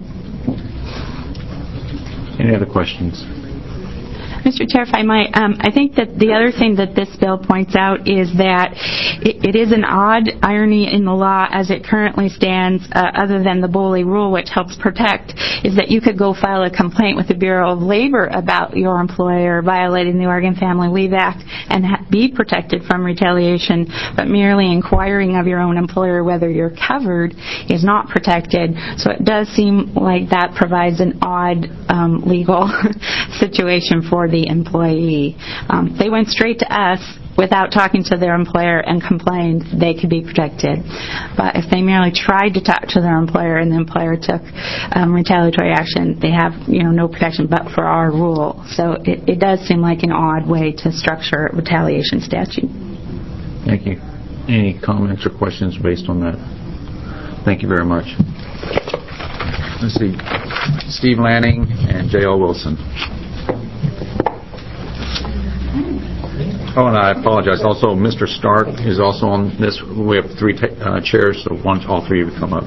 Any other questions? Mister Chair, if I might, um, I think that the other thing that this bill points out is that it, it is an odd irony in the law as it currently stands, uh, other than the Boley rule, which helps protect, is that you could go file a complaint with the Bureau of Labor about your employer violating the Oregon Family Leave Act and ha- be protected from retaliation, but merely inquiring of your own employer whether you're covered is not protected. So it does seem like that provides an odd um, legal situation for the employee. Um, they went straight to us without talking to their employer and complained they could be protected. But if they merely tried to talk to their employer and the employer took um, retaliatory action, they have, you know, no protection but for our rule. So it, it does seem like an odd way to structure a retaliation statute. Thank you. Any comments or questions based on that? Thank you very much. Let's see. Steve Lanning and J L Wilson. Oh, and I apologize. Also, Mister Stark is also on this. We have three ta- uh, chairs, so once all three of you come up.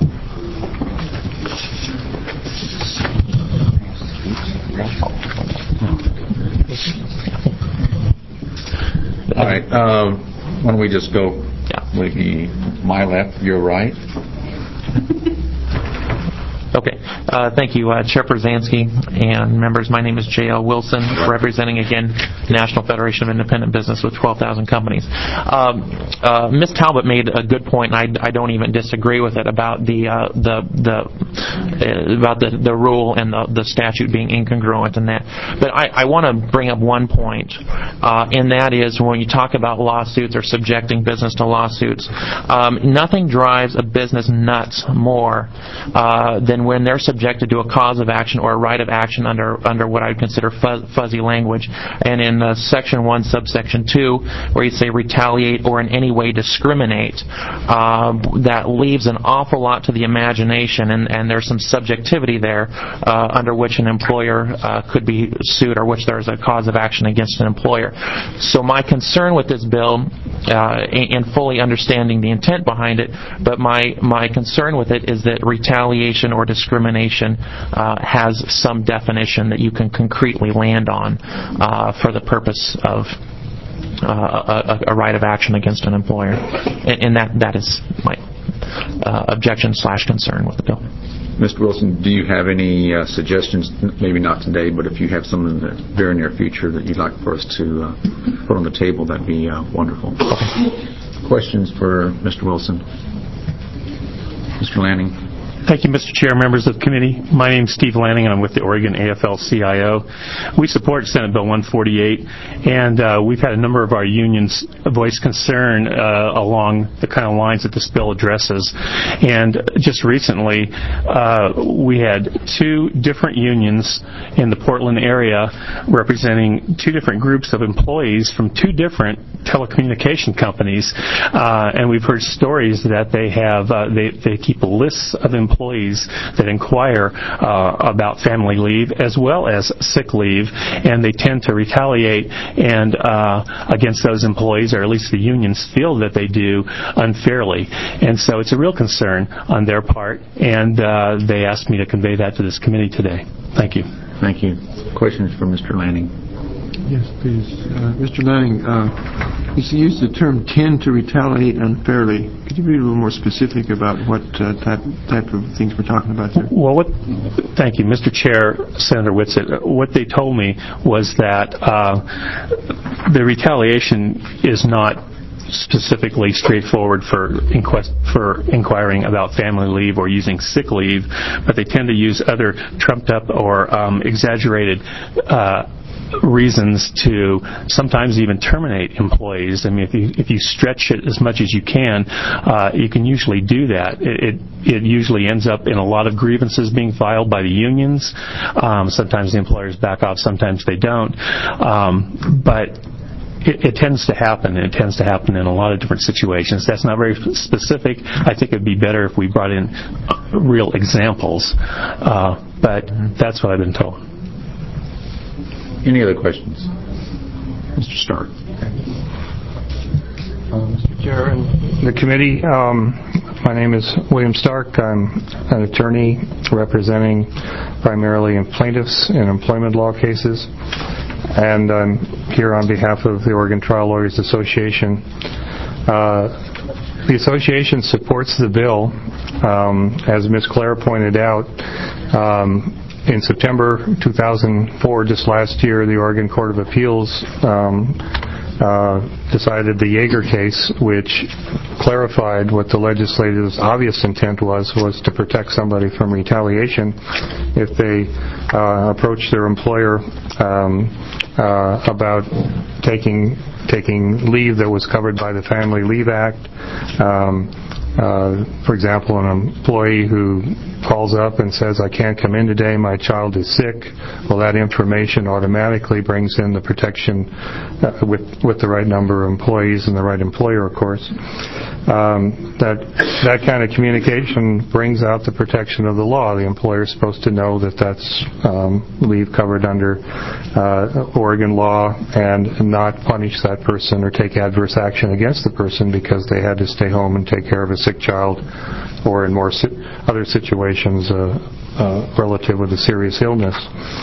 All right. Uh, why don't we just go? Would be my left, your right. Okay. Uh, thank you, uh, Chair Brzezinski and members. My name is J L Wilson, representing, again, National Federation of Independent Business with twelve thousand companies. Um, uh, Miz Talbot made a good point, and I, I don't even disagree with it, about the uh, the the uh, about the, the rule and the, the statute being incongruent in that. But I, I want to bring up one point, uh, and that is when you talk about lawsuits or subjecting business to lawsuits, um, nothing drives a business nuts more uh, than when they're subjected to a cause of action or a right of action under under what I would consider fuzz, fuzzy language. And in uh, Section one, Subsection two, where you say retaliate or in any way discriminate, uh, that leaves an awful lot to the imagination, and, and there's some subjectivity there uh, under which an employer uh, could be sued or which there is a cause of action against an employer. So my concern with this bill, uh, and fully understanding the intent behind it, but my, my concern with it is that retaliation or discrimination uh, has some definition that you can concretely land on uh, for the purpose of uh, a, a right of action against an employer. And, and that, that is my uh, objection slash concern with the bill. Mister Wilson, do you have any uh, suggestions, maybe not today, but if you have some in the very near future that you'd like for us to uh, put on the table, that'd be uh, wonderful. Okay. Questions for Mister Wilson? Mister Lanning? Thank you, Mister Chair, members of the committee. My name is Steve Lanning, and I'm with the Oregon A F L C I O. We support Senate Bill one forty-eight, and uh, we've had a number of our unions voice concern uh, along the kind of lines that this bill addresses. And just recently, uh, we had two different unions in the Portland area representing two different groups of employees from two different telecommunication companies, uh, and we've heard stories that they have uh, they, they keep lists of employees employees that inquire uh, about family leave as well as sick leave, and they tend to retaliate and uh, against those employees, or at least the unions feel that they do, unfairly. And so it's a real concern on their part, and uh, they asked me to convey that to this committee today. Thank you. Thank you. Questions for Mister Lanning? Yes, please. Uh, Mister Lanning, uh, you used the term tend to retaliate unfairly. Could you be a little more specific about what uh, type, type of things we're talking about there? Well, what, thank you, Mister Chair, Senator Whitsitt. What they told me was that uh, the retaliation is not specifically straightforward for inquest, for inquiring about family leave or using sick leave, but they tend to use other trumped up or um, exaggerated uh, reasons to sometimes even terminate employees. I mean, if you if you stretch it as much as you can, uh, you can usually do that. It, it it usually ends up in a lot of grievances being filed by the unions. Um, sometimes the employers back off, sometimes they don't. Um, but It, it tends to happen, and it tends to happen in a lot of different situations. That's not very specific. I think it would be better if we brought in real examples, uh, but that's what I've been told. Any other questions? Mister Stark. Uh, Mister Chair and the committee, um, my name is William Stark. I'm an attorney representing primarily in plaintiffs in employment law cases, and I'm here on behalf of the Oregon Trial Lawyers Association. Uh, the association supports the bill. Um, as Miz Clare pointed out, um, in September two thousand four, just last year, the Oregon Court of Appeals um, uh, decided the Yeager case, which clarified what the legislature's obvious intent was, was to protect somebody from retaliation if they uh, approach their employer um, uh, about taking taking leave that was covered by the Family Leave Act. Um, Uh, for example, an employee who calls up and says, I can't come in today, my child is sick, well, that information automatically brings in the protection uh, with with the right number of employees and the right employer, of course. Um, that that kind of communication brings out the protection of the law. The employer is supposed to know that that's um, leave covered under uh, Oregon law and not punish that person or take adverse action against the person because they had to stay home and take care of a sick child, or in more si- other situations, uh, uh, relative with a serious illness.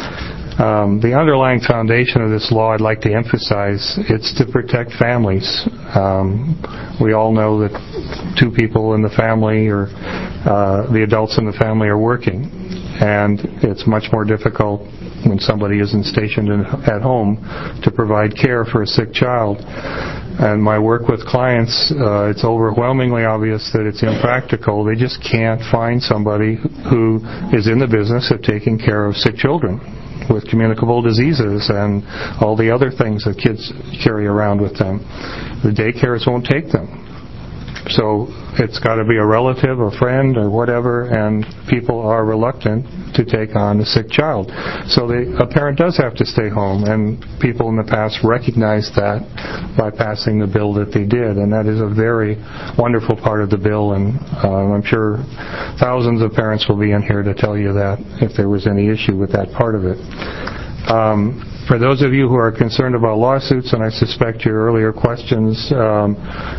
Um, the underlying foundation of this law, I'd like to emphasize, it's to protect families. Um, we all know that two people in the family, or uh, the adults in the family, are working, and it's much more difficult when somebody isn't stationed in, at home to provide care for a sick child. And my work with clients, uh, it's overwhelmingly obvious that it's impractical. They just can't find somebody who is in the business of taking care of sick children with communicable diseases and all the other things that kids carry around with them. The daycares won't take them. So it's got to be a relative, a friend, or whatever, and people are reluctant to take on a sick child. So they, a parent does have to stay home, and people in the past recognized that by passing the bill that they did, and that is a very wonderful part of the bill, and uh, I'm sure thousands of parents will be in here to tell you that if there was any issue with that part of it. Um, For those of you who are concerned about lawsuits, and I suspect your earlier questions um,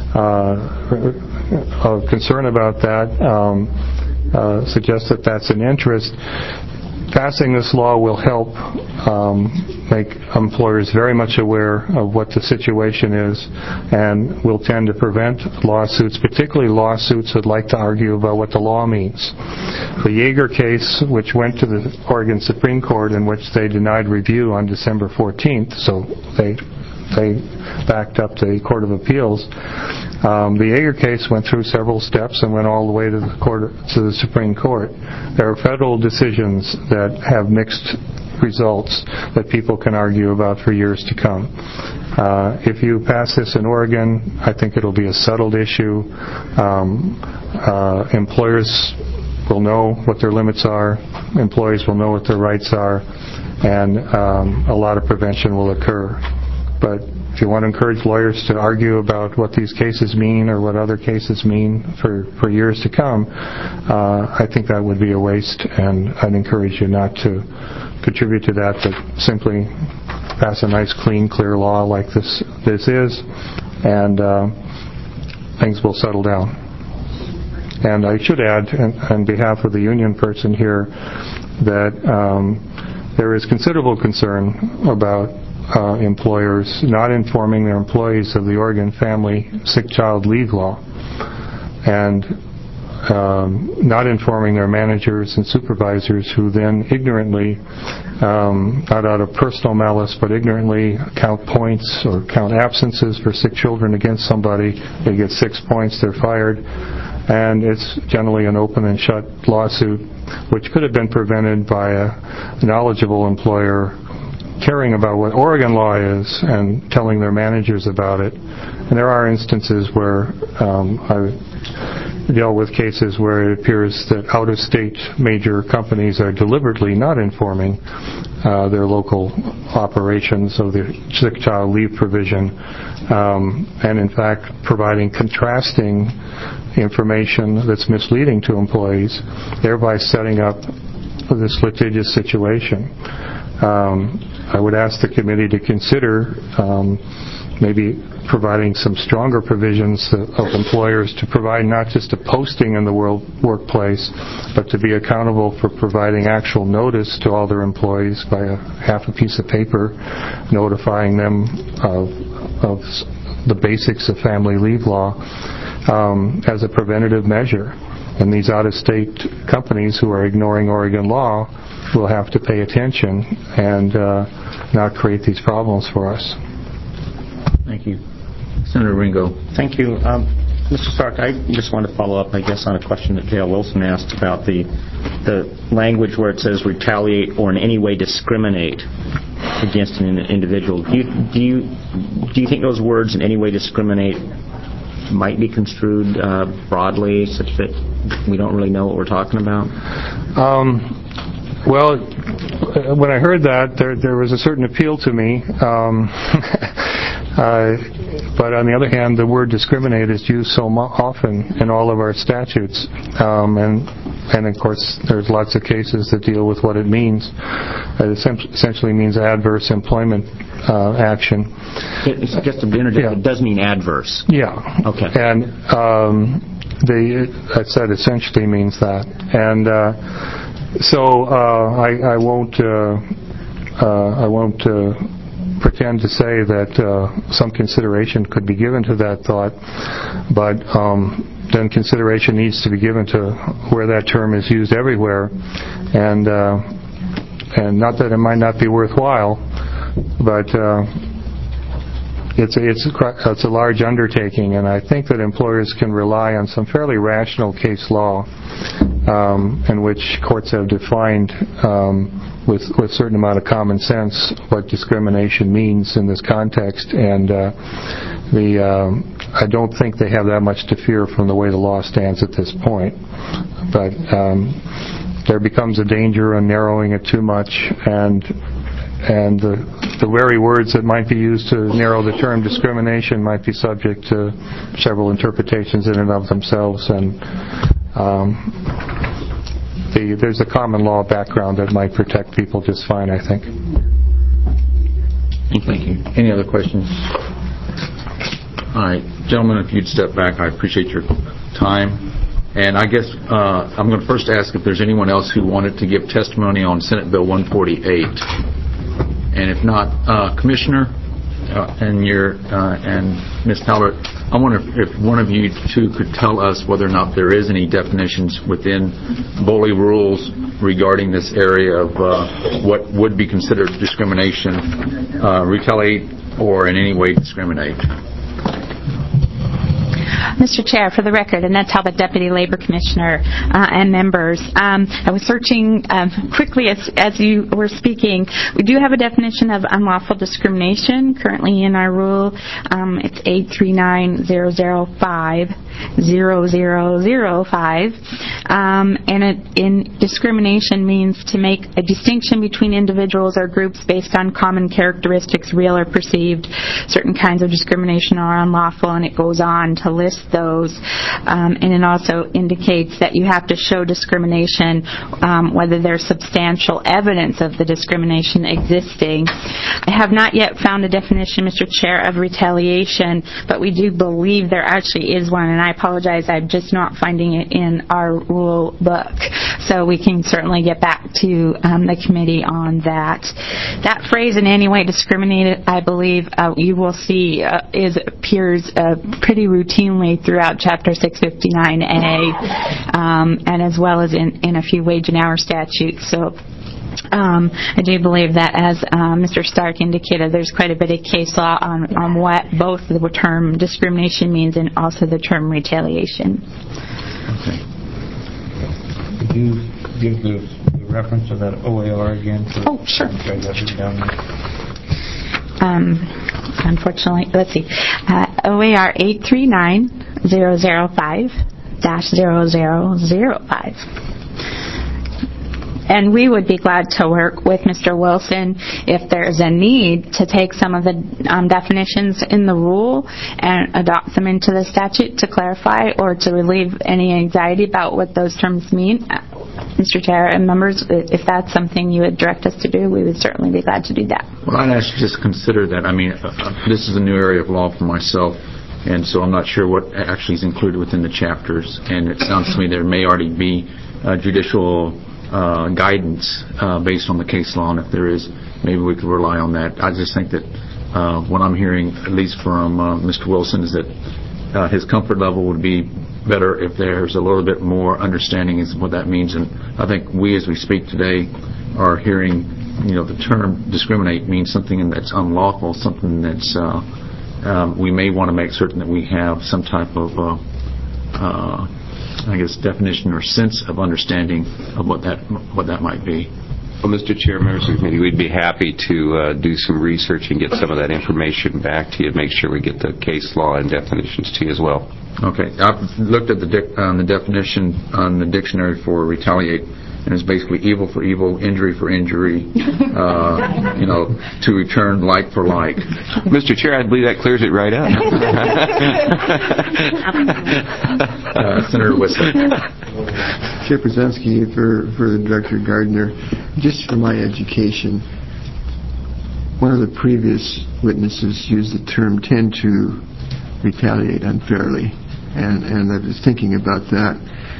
uh, of concern about that um, uh, suggest that that's an interest, passing this law will help um, make employers very much aware of what the situation is, and will tend to prevent lawsuits, particularly lawsuits that like to argue about what the law means. The Yeager case, which went to the Oregon Supreme Court, in which they denied review on December fourteenth, so they they backed up the Court of Appeals. Um, the Yeager case went through several steps and went all the way to the court, to the Supreme Court. There are federal decisions that have mixed results that people can argue about for years to come. Uh, if you pass this in Oregon, I think it'll be a settled issue. Um, uh, employers will know what their limits are. Employees will know what their rights are, and um, a lot of prevention will occur. But if you want to encourage lawyers to argue about what these cases mean or what other cases mean for, for years to come, uh, I think that would be a waste, and I'd encourage you not to contribute to that, but simply pass a nice, clean, clear law like this this is, and uh, things will settle down. And I should add, on behalf of the union person here, that um, there is considerable concern about Uh, employers not informing their employees of the Oregon Family Sick Child Leave Law, and um, not informing their managers and supervisors, who then ignorantly, um, not out of personal malice, but ignorantly count points or count absences for sick children against somebody. They get six points, they're fired, and it's generally an open and shut lawsuit, which could have been prevented by a knowledgeable employer caring about what Oregon law is and telling their managers about it. And there are instances where um, I've dealt with cases where it appears that out-of-state major companies are deliberately not informing uh, their local operations of the sick child leave provision, um, and in fact providing contrasting information that's misleading to employees, thereby setting up this litigious situation. Um, I would ask the committee to consider um, maybe providing some stronger provisions of employers to provide not just a posting in the world workplace, but to be accountable for providing actual notice to all their employees by a half a piece of paper notifying them of, of the basics of family leave law um, as a preventative measure. And these out-of-state companies who are ignoring Oregon law will have to pay attention and uh, not create these problems for us. Thank you. Senator Ringo. Thank you. Um, Mister Stark, I just want to follow up, I guess, on a question that J L Wilson asked about the the language where it says retaliate or in any way discriminate against an individual. Do you, do you, do you think those words, in any way discriminate, might be construed uh, broadly, such that we don't really know what we're talking about? Um, well, when I heard that, there there was a certain appeal to me. Um, uh, but on the other hand, the word discriminate is used so mo- often in all of our statutes, um, and and of course there's lots of cases that deal with what it means. It essentially means adverse employment uh, action. It's just to interject, yeah. It does mean adverse. Yeah. Okay. And um, the I said essentially means that, and uh, so uh, I, I won't uh, uh, I won't. Uh, pretend to say that uh, some consideration could be given to that thought, but um, then consideration needs to be given to where that term is used everywhere, and uh, and not that it might not be worthwhile, but uh, it's a, it's a, it's a large undertaking, and I think that employers can rely on some fairly rational case law um, in which courts have defined um, with with a certain amount of common sense what discrimination means in this context, and uh, the um, I don't think they have that much to fear from the way the law stands at this point. But um, there becomes a danger in narrowing it too much, and and the, the very words that might be used to narrow the term discrimination might be subject to several interpretations in and of themselves, and um, The, there's a common law background that might protect people just fine, I think. Thank you. Any other questions? All right. Gentlemen, if you'd step back, I appreciate your time. And I guess uh, I'm going to first ask if there's anyone else who wanted to give testimony on Senate Bill one forty-eight. And if not, uh, Commissioner uh, and your uh, and Miz Talbot, I wonder if, if one of you two could tell us whether or not there is any definitions within B O L I rules regarding this area of uh, what would be considered discrimination, uh, retaliate, or in any way discriminate. Mister Chair, for the record, Annette Talbot, Deputy Labor Commissioner, uh, and members. Um, I was searching um, quickly as, as you were speaking. We do have a definition of unlawful discrimination currently in our rule. Um, it's eight three nine zero zero five zero zero zero five, um, and it, in discrimination means to make a distinction between individuals or groups based on common characteristics, real or perceived. Certain kinds of discrimination are unlawful, and it goes on to list those, um, and it also indicates that you have to show discrimination um, whether there's substantial evidence of the discrimination existing. I have not yet found a definition, Mister Chair, of retaliation, but we do believe there actually is one, and I apologize, I'm just not finding it in our rule book. So we can certainly get back to um, the committee on that. That phrase, in any way discriminated, I believe uh, you will see uh, is appears uh, pretty routinely throughout Chapter six fifty-nine A, um, and as well as in, in a few wage and hour statutes. So Um, I do believe that, as uh, Mister Stark indicated, there's quite a bit of case law on, on what both the term discrimination means and also the term retaliation. Okay. Could you give the reference to that O A R again? For, Oh, sure. Okay, I got it down there. Um, unfortunately, let's see. Uh, O A R eight three nine zero zero five dash zero zero zero five. And we would be glad to work with Mister Wilson if there's a need to take some of the um, definitions in the rule and adopt them into the statute to clarify or to relieve any anxiety about what those terms mean. Mister Chair and members, if that's something you would direct us to do, we would certainly be glad to do that. Well, I'd ask you just to consider that. I mean, uh, this is a new area of law for myself, and so I'm not sure what actually is included within the chapters. And it sounds to me there may already be uh, judicial uh, guidance uh, based on the case law, and if there is, maybe we could rely on that. I just think that uh, what I'm hearing, at least from uh, Mister Wilson, is that uh, his comfort level would be better if there's a little bit more understanding as to what that means. And I think we, as we speak today, are hearing, you know, the term discriminate means something that's unlawful, something that's, uh, um, we may want to make certain that we have some type of, uh, uh, I guess, definition or sense of understanding of what that what that might be. Well, Mister Chair, members of the committee, we'd be happy to uh, do some research and get some of that information back to you and make sure we get the case law and definitions to you as well. Okay. I've looked at the dic- on the definition on the dictionary for retaliate, and it's basically evil for evil, injury for injury, uh, you know, to return like for like. Mister Chair, I believe that clears it right up. uh, Senator Whistler. Chair Brzezinski, for, for Director Gardner, just for my education, one of the previous witnesses used the term tend to retaliate unfairly, and, and I was thinking about that.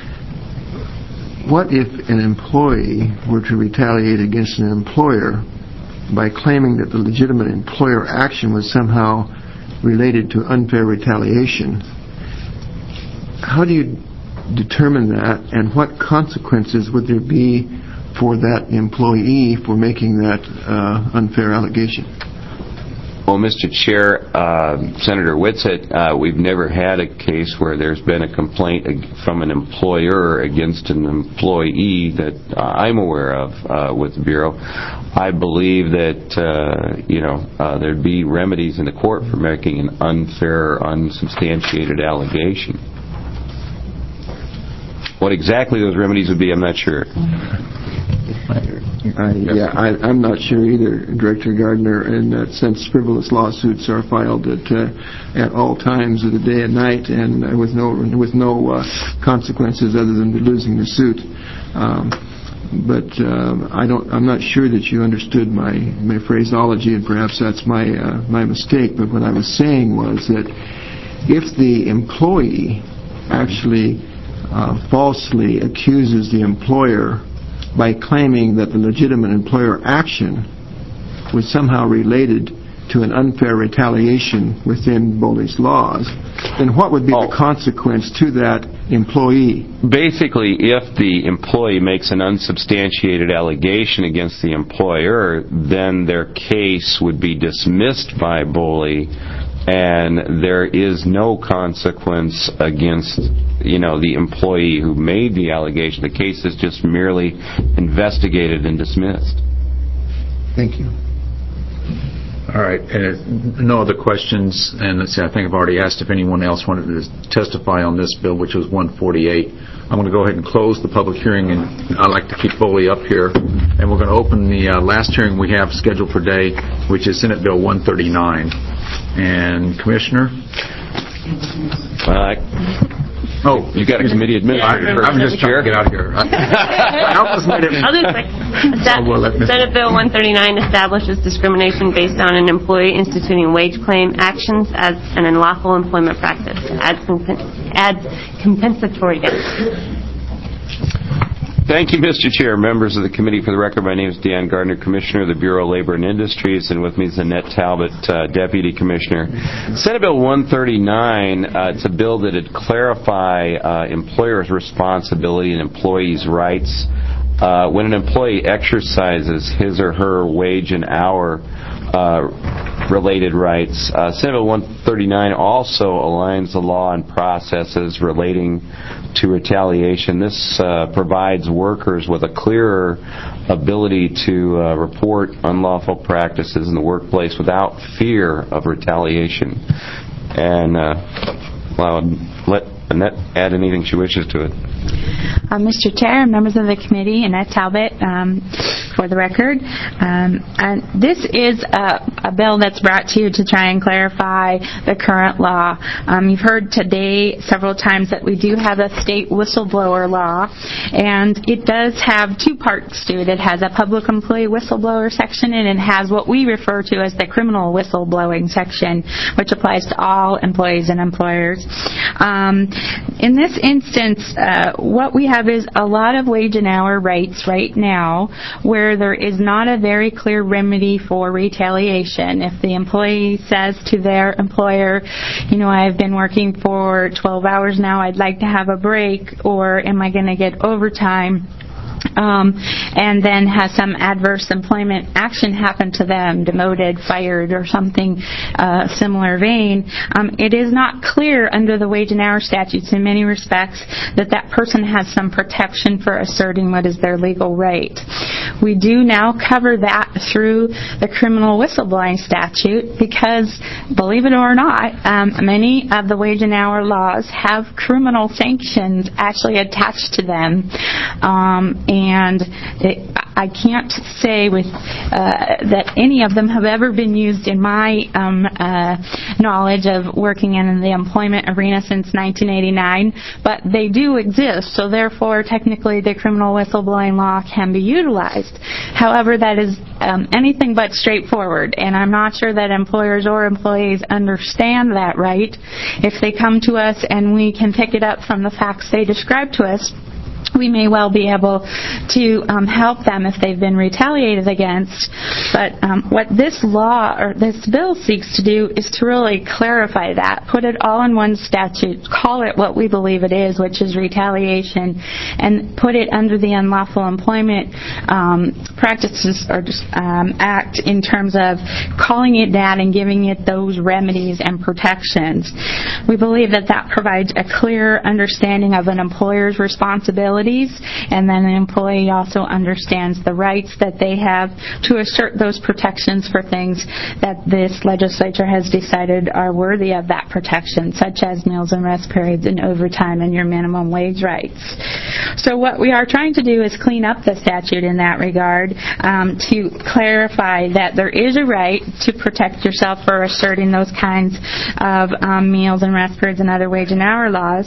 What if an employee were to retaliate against an employer by claiming that the legitimate employer action was somehow related to unfair retaliation? How do you determine that, and what consequences would there be for that employee for making that uh, unfair allegation? Well, Mister Chair, uh, Senator Whitsett, uh, we've never had a case where there's been a complaint from an employer against an employee that uh, I'm aware of uh, with the Bureau. I believe that, uh, you know, uh, there'd be remedies in the court for making an unfair, unsubstantiated allegation. What exactly those remedies would be, I'm not sure. I, yeah, I, I'm not sure either, Director Gardner. In that sense, frivolous lawsuits are filed at uh, at all times of the day and night, and uh, with no with no uh, consequences other than losing the suit. Um, but um, I don't. I'm not sure that you understood my my phraseology, and perhaps that's my uh, my mistake. But what I was saying was that if the employee actually uh, falsely accuses the employer by claiming that the legitimate employer action was somehow related to an unfair retaliation within Boley's laws, then what would be oh. the consequence to that employee? Basically, if the employee makes an unsubstantiated allegation against the employer, then their case would be dismissed by Boley, and there is no consequence against, you know, the employee who made the allegation. The case is just merely investigated and dismissed. Thank you. All right. Uh, no other questions. And let's see, I think I've already asked if anyone else wanted to testify on this bill, which was one forty-eight. I'm going to go ahead and close the public hearing, and I'd like to keep Boley up here. And we're going to open the uh, last hearing we have scheduled for today, which is Senate Bill one thirty-nine. And Commissioner? Uh, oh, you got a committee administrator. I'm just trying to get out of here. I'll do it quick. Sta- oh, well, Senate Bill one thirty-nine establishes discrimination based on an employee instituting wage claim actions as an unlawful employment practice. Adds, comp- adds compensatory damages. Thank you, Mister Chair. Members of the committee, for the record, my name is Dan Gardner, Commissioner of the Bureau of Labor and Industries, and with me is Annette Talbot, uh, Deputy Commissioner. Senate Bill one thirty-nine, uh, it's a bill that would clarify uh, employers' responsibility and employees' rights. Uh, when an employee exercises his or her wage and hour uh, related rights. Uh, Senate Bill one thirty-nine also aligns the law and processes relating to retaliation. This uh, provides workers with a clearer ability to uh, report unlawful practices in the workplace without fear of retaliation. And uh, well, I'll let Annette add anything she wishes to it. Uh, Mister Chair, members of the committee, Annette Talbot, um, for the record. Um, and this is a, a bill that's brought to you to try and clarify the current law. Um, you've heard today several times that we do have a state whistleblower law, and it does have two parts to it. It has a public employee whistleblower section, and it has what we refer to as the criminal whistleblowing section, which applies to all employees and employers. Um, in this instance, uh, what we have is a lot of wage and hour rights right now where there is not a very clear remedy for retaliation. If the employee says to their employer, you know, I've been working for twelve hours now, I'd like to have a break, or am I going to get overtime? Um, and then has some adverse employment action happen to them, demoted, fired, or something uh, similar vein, um, it is not clear under the wage and hour statutes in many respects that that person has some protection for asserting what is their legal right. We do now cover that through the criminal whistleblowing statute because, believe it or not, um, many of the wage and hour laws have criminal sanctions actually attached to them. Um, And it, I can't say with uh, that any of them have ever been used in my um, uh, knowledge of working in the employment arena since nineteen eighty-nine, but they do exist, so therefore technically the criminal whistleblowing law can be utilized. However, that is um, anything but straightforward, and I'm not sure that employers or employees understand that right. If they come to us and we can pick it up from the facts they describe to us, we may well be able to um, help them if they've been retaliated against. But um, what this law or this bill seeks to do is to really clarify that, put it all in one statute, call it what we believe it is, which is retaliation, and put it under the Unlawful Employment um, Practices or um, Act in terms of calling it that and giving it those remedies and protections. We believe that that provides a clear understanding of an employer's responsibility, and then the employee also understands the rights that they have to assert those protections for things that this legislature has decided are worthy of that protection, such as meals and rest periods and overtime and your minimum wage rights. So what we are trying to do is clean up the statute in that regard um, to clarify that there is a right to protect yourself for asserting those kinds of um, meals and rest periods and other wage and hour laws.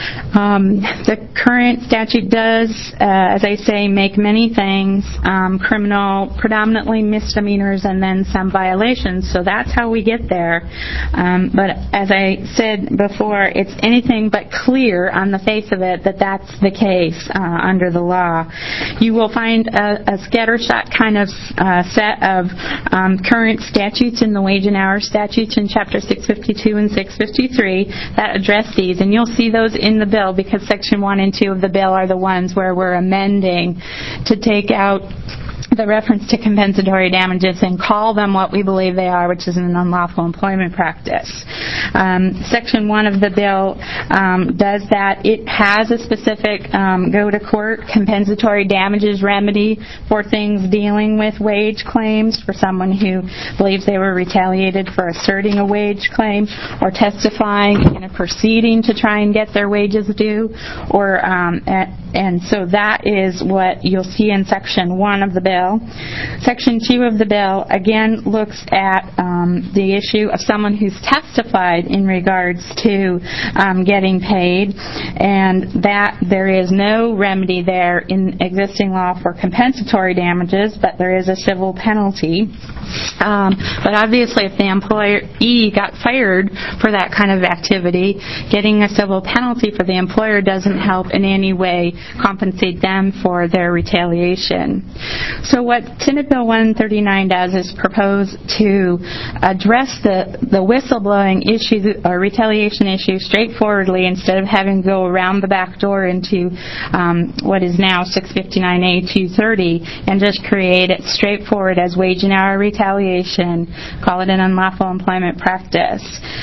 Um, the current statute does, uh, as I say, make many things um, criminal, predominantly misdemeanors and then some violations. So that's how we get there. Um, but as I said before, it's anything but clear on the face of it that that's the case uh, under the law. You will find a, a scattershot kind of uh, set of um, current statutes in the wage and hour statutes in Chapter six fifty-two and six fifty-three that address these. And you'll see those in the bill because Section one and two of the bill are the ones where we're amending to take out the reference to compensatory damages and call them what we believe they are, which is an unlawful employment practice. Um, Section one of the bill um, does that. It has a specific um, go-to-court compensatory damages remedy for things dealing with wage claims for someone who believes they were retaliated for asserting a wage claim or testifying in a proceeding to try and get their wages due. Or um, at, and so that is what you'll see in Section one of the bill. Section two of the bill, again, looks at um, the issue of someone who's testified in regards to um, getting paid, and that there is no remedy there in existing law for compensatory damages, but there is a civil penalty. Um, but obviously, if the employee got fired for that kind of activity, getting a civil penalty for the employer doesn't help in any way compensate them for their retaliation. So So what Senate Bill one thirty-nine does is propose to address the, the whistleblowing issue or retaliation issue straightforwardly instead of having to go around the back door into um, what is now six fifty-nine A two thirty and just create it straightforward as wage and hour retaliation, call it an unlawful employment practice,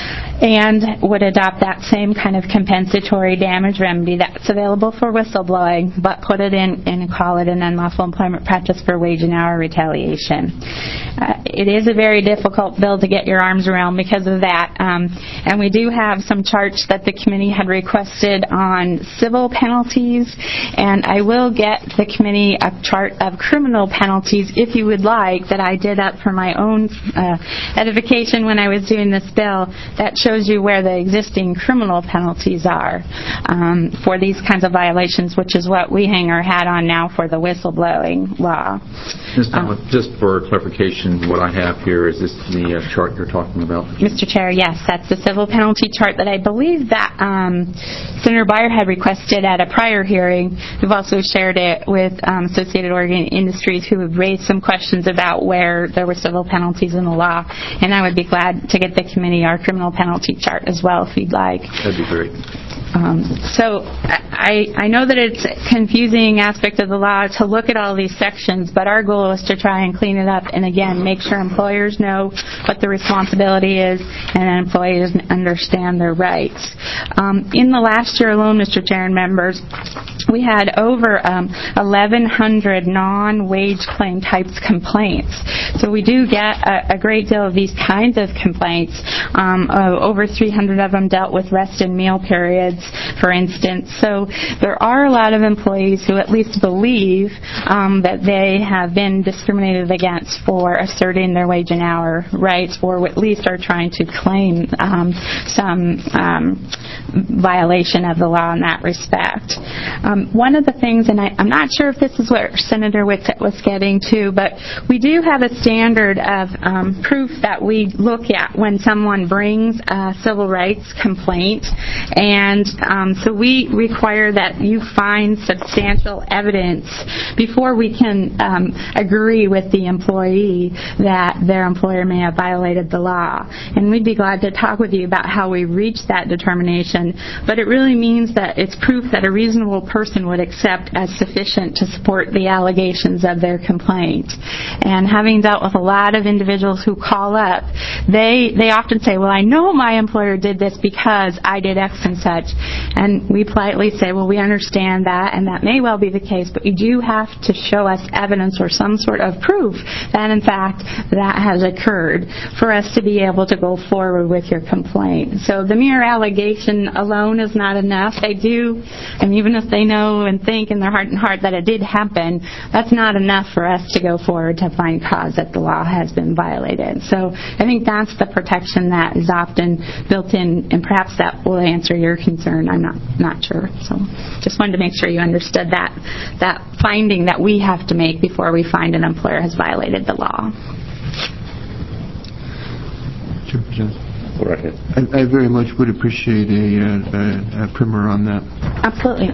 and would adopt that same kind of compensatory damage remedy that's available for whistleblowing, but put it in and call it an unlawful employment practice for wage and hour retaliation. Uh, it is a very difficult bill to get your arms around because of that, um, and we do have some charts that the committee had requested on civil penalties, and I will get the committee a chart of criminal penalties if you would like that I did up for my own uh, edification when I was doing this bill that shows you where the existing criminal penalties are um, for these kinds of violations, which is what we hang our hat on now for the whistleblowing law. Miz Talbot, um, just for clarification, what I have here, is this the uh, chart you're talking about? Mister Chair, yes, that's the civil penalty chart that I believe that um, Senator Beyer had requested at a prior hearing. We've also shared it with um, Associated Oregon Industries, who have raised some questions about where there were civil penalties in the law, and I would be glad to get the committee our criminal penalty chart as well if you'd like. That'd be great. Um, so I, I know that it's a confusing aspect of the law to look at all these sections, but our goal is to try and clean it up and, again, make sure employers know what the responsibility is and employees understand their rights. Um, in the last year alone, Mister Chair and members, we had over um, eleven hundred non-wage claim types complaints. So we do get a, a great deal of these kinds of complaints. Um, uh, over three hundred of them dealt with rest and meal periods, for instance. So there are a lot of employees who at least believe um, that they have been discriminated against for asserting their wage and hour rights, or at least are trying to claim um, some um, violation of the law in that respect. Um, one of the things, and I, I'm not sure if this is what Senator Whitsitt was getting to, but we do have a standard of um, proof that we look at when someone brings a civil rights complaint, and um, so we require that you find substantial evidence before we can um, agree with the employee that their employer may have violated the law. And we'd be glad to talk with you about how we reach that determination, but it really means that it's proof that a reasonable person would accept as sufficient to support the allegations of their complaint. And having dealt with a lot of individuals who call up, they they often say, well, I know my employer did this because I did X and such. And we politely say, well, we understand that, and that may well be the case, but you do have to show us evidence or some sort of proof that, in fact, that has occurred for us to be able to go forward with your complaint. So the mere allegation alone is not enough. They do, and even if they know and think in their heart and heart that it did happen, that's not enough for us to go forward to find cause that the law has been violated. So I think that's the protection that is often built in, and perhaps that will answer your concern. I'm not not sure. So just wanted to make sure you understood that that finding that we have to make before we find an employer has violated the law. Go right ahead. I, I very much would appreciate a, a, a primer on that. Absolutely.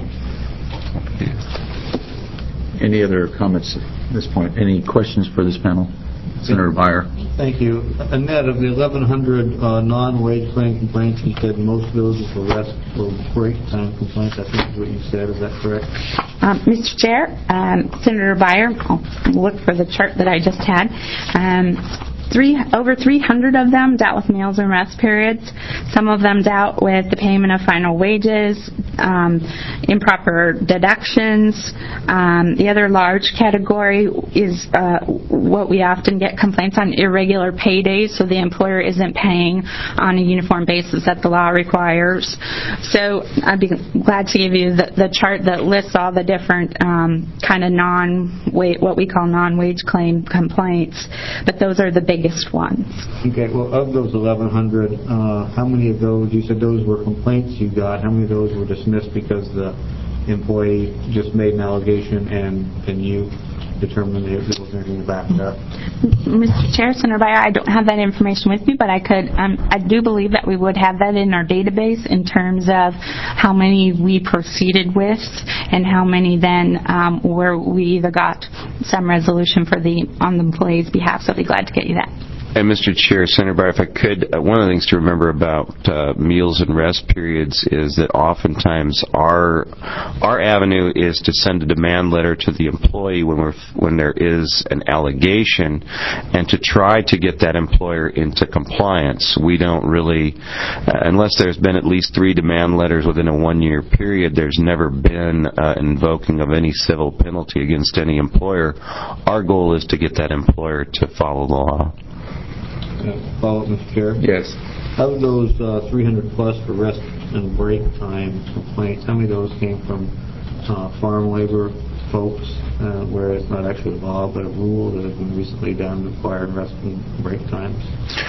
Okay. Any other comments at this point? Any questions for this panel? Senator Beyer. Thank you. Annette, of the eleven hundred uh, non-wage claim complaints, you said most of those were rest or break time complaints. I think is what you said. Is that correct? Um, Mister Chair, um, Senator Beyer, I'll look for the chart that I just had. Um, Three, over three hundred of them dealt with meals and rest periods. Some of them dealt with the payment of final wages, um, improper deductions. Um, the other large category is uh, what we often get complaints on, irregular pay days, so the employer isn't paying on a uniform basis that the law requires. So I'd be glad to give you the, the chart that lists all the different um, kind of non-wage, what we call non-wage claim complaints, but those are the big ones. Okay, well, of those eleven hundred, uh, how many of those, you said those were complaints you got, how many of those were dismissed because the employee just made an allegation and, and you determined it was or anything to back it up. Mister Chair, Senator Byer, I don't have that information with me, but I could. Um, I do believe that we would have that in our database in terms of how many we proceeded with and how many then um, where we either got some resolution for the on the employee's behalf. So I'd be glad to get you that. And Mister Chair, Senator Byer, if I could, uh, one of the things to remember about uh, meals and rest periods is that oftentimes our our avenue is to send a demand letter to the employee when we're when there is an allegation, and to try to get that employer into compliance. We don't really, uh, unless there's been at least three demand letters within a one-year period, there's never been uh, invoking of any civil penalty against any employer. Our goal is to get that employer to follow the law. Uh, follow up, Mister Chair? Yes. Of those uh, three hundred plus for rest and break time complaints, how many of those came from uh, farm labor folks, uh, where it's not actually a law but a rule that has been recently done requiring rest and break times?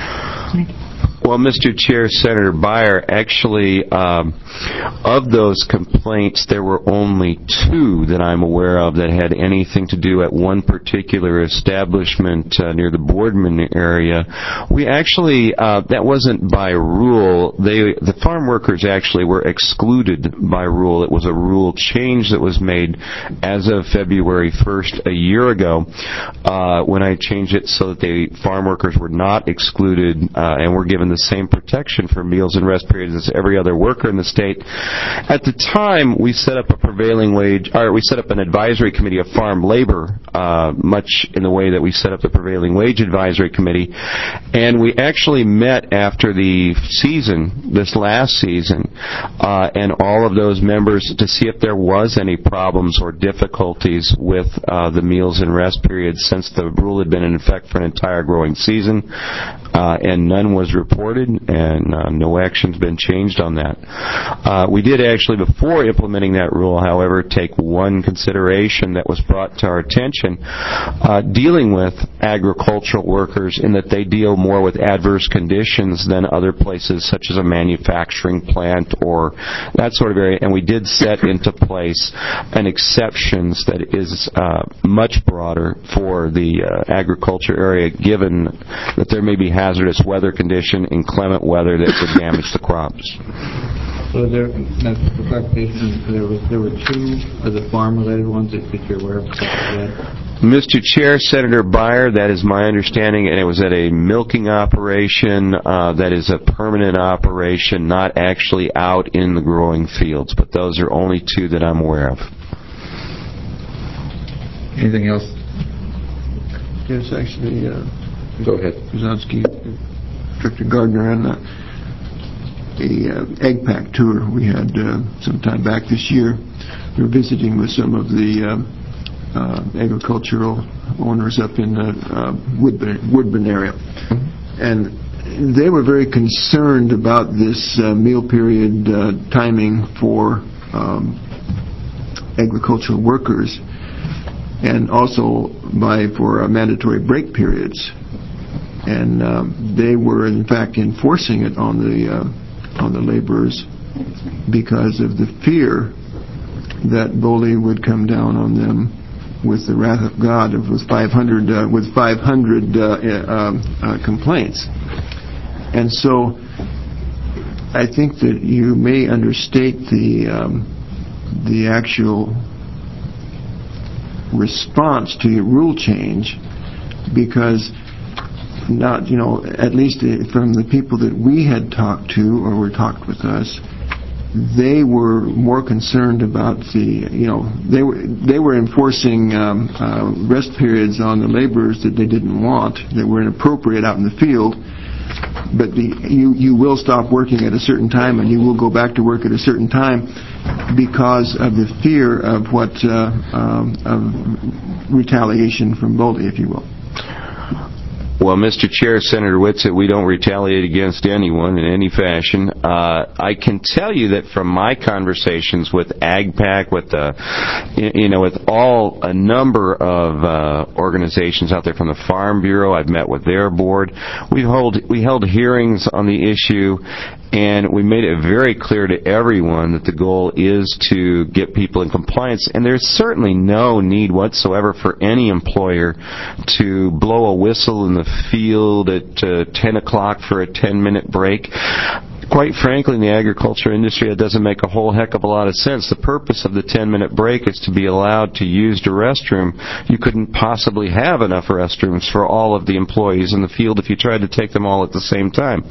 Well, Mister Chair, Senator Byer, actually, um, of those complaints, there were only two that I'm aware of that had anything to do at one particular establishment uh, near the Boardman area. We actually, uh, that wasn't by rule. They, the farm workers actually were excluded by rule. It was a rule change that was made as of February first a year ago uh, when I changed it so that the farm workers were not excluded uh, and were given the same protection for meals and rest periods as every other worker in the state. At the time, we set up a prevailing wage, or we set up an advisory committee of farm labor, uh, much in the way that we set up the prevailing wage advisory committee, and we actually met after the season, this last season, uh, and all of those members to see if there was any problems or difficulties with uh, the meals and rest periods since the rule had been in effect for an entire growing season, uh, and none was reported, and uh, no action's been changed on that. Uh, we did actually, before implementing that rule, however, take one consideration that was brought to our attention, uh, dealing with agricultural workers in that they deal more with adverse conditions than other places, such as a manufacturing plant or that sort of area, and we did set into place an exceptions that is uh, much broader for the uh, agriculture area, given that there may be hazardous weather condition, inclement weather that could damage the crops. So there, that's for clarification, there was there were two of the farm-related ones that you're aware of? Mister Chair, Senator Byer, that is my understanding, and it was at a milking operation uh, that is a permanent operation, not actually out in the growing fields, but those are only two that I'm aware of. Anything else? Yes, actually, uh, go ahead. Brzezinski, Director Gardner, and uh, a uh, egg pack tour we had uh, some time back this year. We were visiting with some of the uh, uh, agricultural owners up in the uh, Woodburn, Woodburn area, and they were very concerned about this uh, meal period uh, timing for um, agricultural workers, and also by for uh, mandatory break periods. And um, they were, in fact, enforcing it on the uh, on the laborers because of the fear that Boley would come down on them with the wrath of God of with five hundred uh, with five hundred uh, uh, uh, complaints. And so, I think that you may understate the um, the actual response to your rule change, because not, you know, at least from the people that we had talked to or were talked with us, they were more concerned about the, you know, they were they were enforcing um, uh, rest periods on the laborers that they didn't want, that were inappropriate out in the field. But the, you you will stop working at a certain time and you will go back to work at a certain time because of the fear of what uh, um, of retaliation from Boley, if you will. Well, Mister Chair, Senator Whitsitt, we don't retaliate against anyone in any fashion. Uh, I can tell you that from my conversations with AgPAC, with the, you know, with all a number of uh, organizations out there from the Farm Bureau, I've met with their board. We hold we held hearings on the issue, and we made it very clear to everyone that the goal is to get people in compliance. And there's certainly no need whatsoever for any employer to blow a whistle in the field at uh, ten o'clock for a ten-minute break. Quite frankly, in the agriculture industry, it doesn't make a whole heck of a lot of sense. The purpose of the ten-minute break is to be allowed to use the restroom. You couldn't possibly have enough restrooms for all of the employees in the field if you tried to take them all at the same time.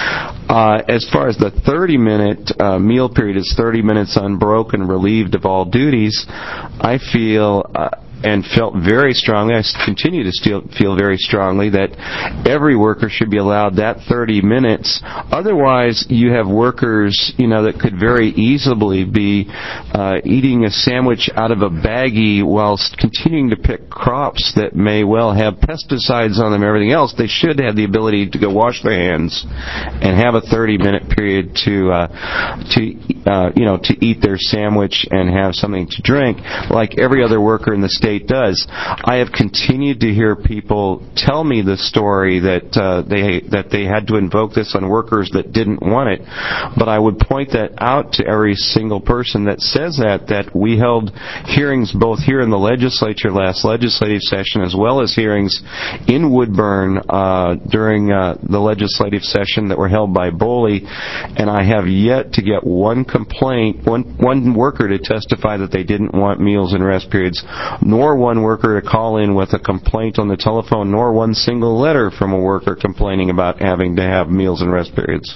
Uh, as far as the thirty-minute uh, meal period is thirty minutes unbroken, relieved of all duties, I feel... Uh, and felt very strongly, I continue to still feel very strongly, that every worker should be allowed that thirty minutes. Otherwise, you have workers, you know, that could very easily be uh, eating a sandwich out of a baggie whilst continuing to pick crops that may well have pesticides on them and everything else. They should have the ability to go wash their hands and have a thirty-minute period to, uh, to uh, you know, to eat their sandwich and have something to drink, like every other worker in the state does. I have continued to hear people tell me the story that uh, they that they had to invoke this on workers that didn't want it. But I would point that out to every single person that says that, that we held hearings both here in the legislature last legislative session as well as hearings in Woodburn uh, during uh, the legislative session that were held by Boley, and I have yet to get one complaint, one, one worker to testify that they didn't want meals and rest periods, nor one worker to call in with a complaint on the telephone, nor one single letter from a worker complaining about having to have meals and rest periods.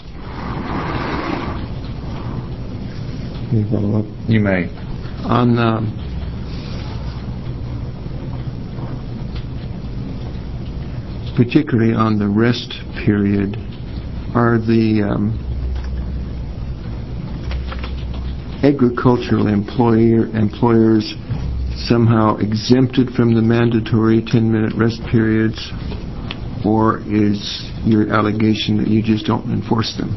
Can you follow up? You may. On um, particularly on the rest period, are the um, agricultural employer employers somehow exempted from the mandatory ten-minute rest periods, or is your allegation that you just don't enforce them?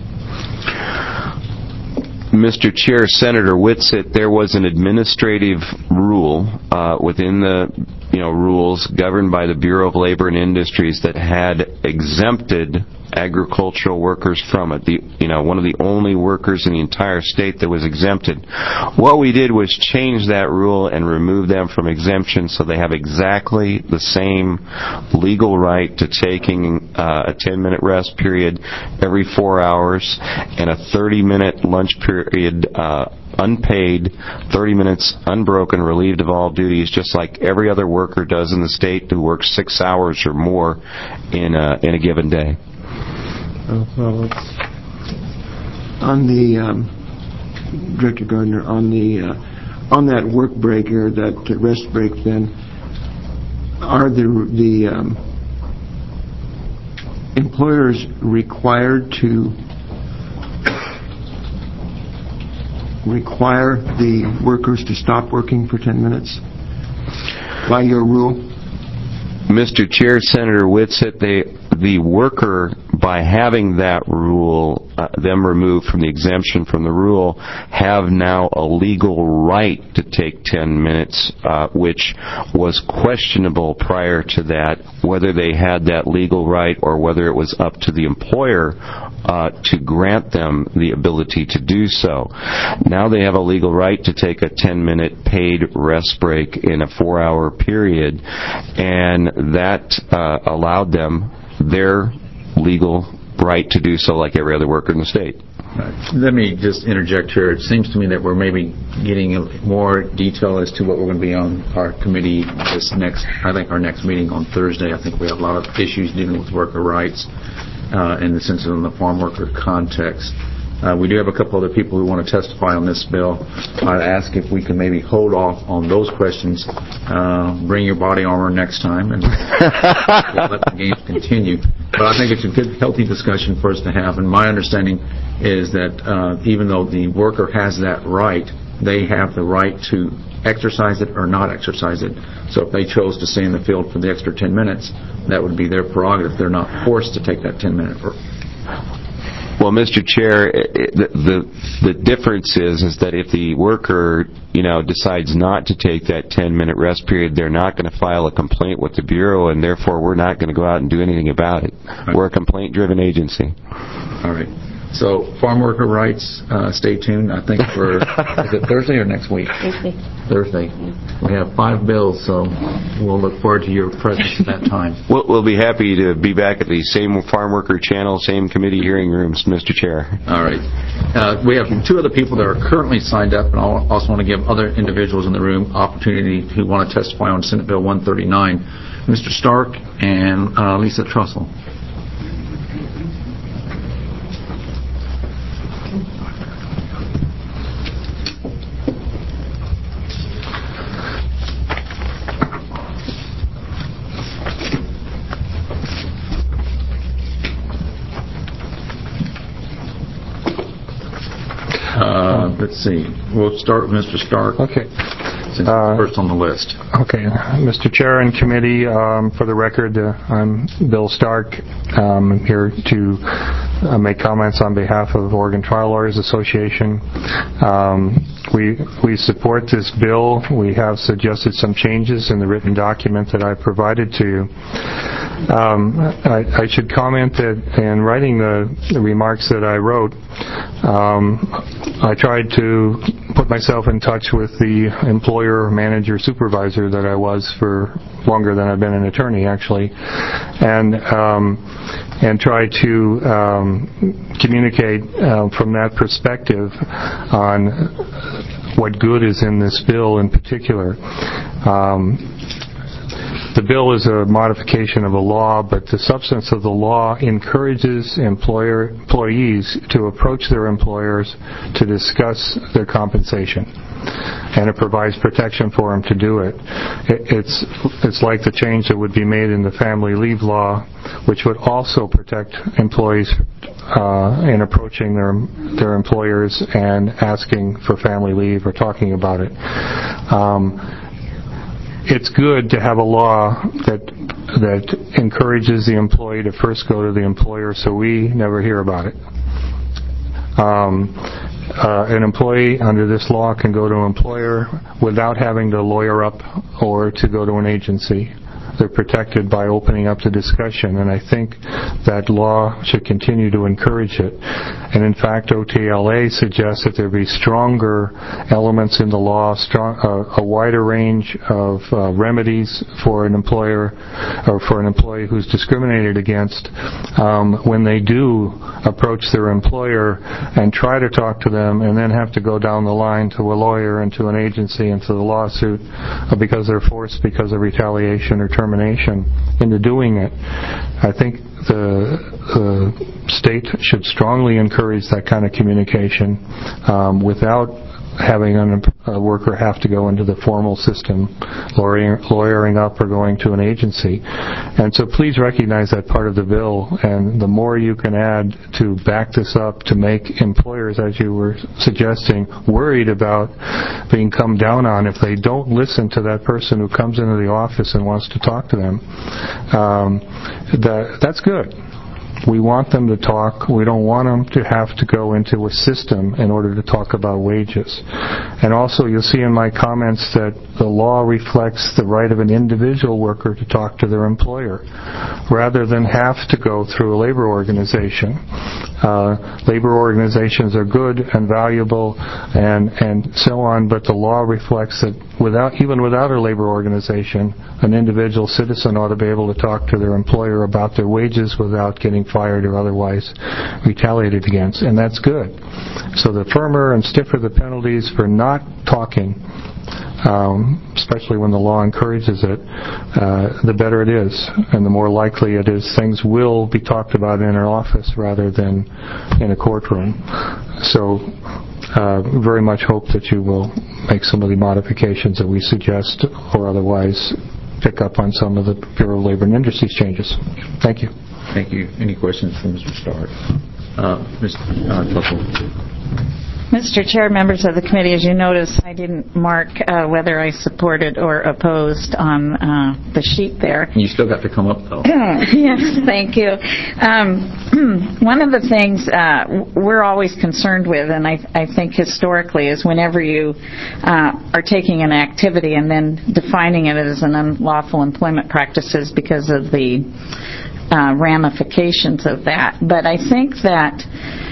Mister Chair, Senator Whitsitt, there was an administrative rule uh, within the you know rules governed by the Bureau of Labor and Industries that had exempted agricultural workers from it. The, you know, one of the only workers in the entire state that was exempted. What we did was change that rule and remove them from exemption so they have exactly the same legal right to taking uh, a ten-minute rest period every four hours and a thirty-minute lunch period uh, unpaid, thirty minutes unbroken, relieved of all duties, just like every other worker does in the state who works six hours or more in a, in a given day. Oh, well, on the um, Director Gardner, on the uh, on that work break or that rest break, then are the the um, employers required to require the workers to stop working for ten minutes by your rule? Mister Chair, Senator Whitsitt, they, the worker, by having that rule, uh, them removed from the exemption from the rule, have now a legal right to take ten minutes, uh, which was questionable prior to that, whether they had that legal right or whether it was up to the employer uh, to grant them the ability to do so. Now they have a legal right to take a ten-minute paid rest break in a four-hour period, and that uh, allowed them their legal right to do so like every other worker in the state. Let me just interject here. It seems to me that we're maybe getting more detail as to what we're going to be on our committee this next, I think our next meeting on Thursday. I think we have a lot of issues dealing with worker rights uh, in the sense of in the farm worker context. Uh, we do have a couple other people who want to testify on this bill. I'd ask if we can maybe hold off on those questions. Uh, bring your body armor next time and let the games continue. But I think it's a good, healthy discussion for us to have. And my understanding is that uh, even though the worker has that right they have the right to exercise it or not exercise it. So if they chose to stay in the field for the extra ten minutes, that would be their prerogative. They're not forced to take that ten minute. Well, Mister Chair, it, the, the the difference is is that if the worker, you know, decides not to take that ten minute rest period, they're not going to file a complaint with the Bureau, and therefore we're not going to go out and do anything about it. Right. We're a complaint-driven agency. All right. So, farm worker rights, uh, stay tuned, I think, for, is it Thursday or next week? Thursday. Thursday. We have five bills, so we'll look forward to your presence at that time. We'll, we'll be happy to be back at the same farm worker channel, same committee hearing rooms, Mister Chair. All right. Uh, we have two other people that are currently signed up, and I also want to give other individuals in the room opportunity who want to testify on Senate Bill one thirty-nine. Mister Stark and uh, Lisa Trussell. Uh, let's see. We'll start with Mister Stark. Okay. Since Uh, first on the list. Okay. Mister Chair and committee, um, for the record, uh, I'm Bill Stark. Um, I'm here to uh, make comments on behalf of Oregon Trial Lawyers Association. Um, we we support this bill. We have suggested some changes in the written document that I provided to you. Um, I, I should comment that in writing the, the remarks that I wrote, um, I tried to put myself in touch with the employer, manager, supervisor that I was for longer than I've been an attorney, actually, and um, and try to um, communicate uh, from that perspective on what good is in this bill in particular. Um, The bill is a modification of a law, but the substance of the law encourages employer employees to approach their employers to discuss their compensation, and it provides protection for them to do it. it it's it's like the change that would be made in the family leave law, which would also protect employees uh, in approaching their their employers and asking for family leave or talking about it. Um, It's good to have a law that that encourages the employee to first go to the employer, so we never hear about it. Um, uh, an employee under this law can go to an employer without having to lawyer up or to go to an agency. They're protected by opening up the discussion, and I think that law should continue to encourage it. And in fact, O T L A suggests that there be stronger elements in the law, strong, uh, a wider range of uh, remedies for an employer or for an employee who's discriminated against um, when they do approach their employer and try to talk to them and then have to go down the line to a lawyer and to an agency and to the lawsuit because they're forced because of retaliation or termination into doing it. I think the, the state should strongly encourage that kind of communication um, without having a worker have to go into the formal system, lawyering, lawyering up or going to an agency. And so please recognize that part of the bill, and the more you can add to back this up to make employers, as you were suggesting, worried about being come down on if they don't listen to that person who comes into the office and wants to talk to them, um, that, that's good. We want them to talk. We don't want them to have to go into a system in order to talk about wages. And also, you'll see in my comments that the law reflects the right of an individual worker to talk to their employer rather than have to go through a labor organization. Uh, labor organizations are good and valuable and, and so on, but the law reflects that without, even without a labor organization, an individual citizen ought to be able to talk to their employer about their wages without getting fired or otherwise retaliated against, and that's good. So the firmer and stiffer the penalties for not talking, um, especially when the law encourages it, uh, the better it is, and the more likely it is things will be talked about in an office rather than in a courtroom. So uh, very much hope that you will make some of the modifications that we suggest or otherwise pick up on some of the Bureau of Labor and Industries changes. Thank you. Thank you. Any questions for Mister Stark? Uh, Mister Uh, Tussle. Mister Chair, members of the committee, as you notice, I didn't mark uh, whether I supported or opposed on uh, the sheet there. You still got to come up, though. Yes, thank you. Um, one of the things uh, we're always concerned with, and I, I think historically, is whenever you uh, are taking an activity and then defining it as an unlawful employment practices because of the uh, ramifications of that. But I think that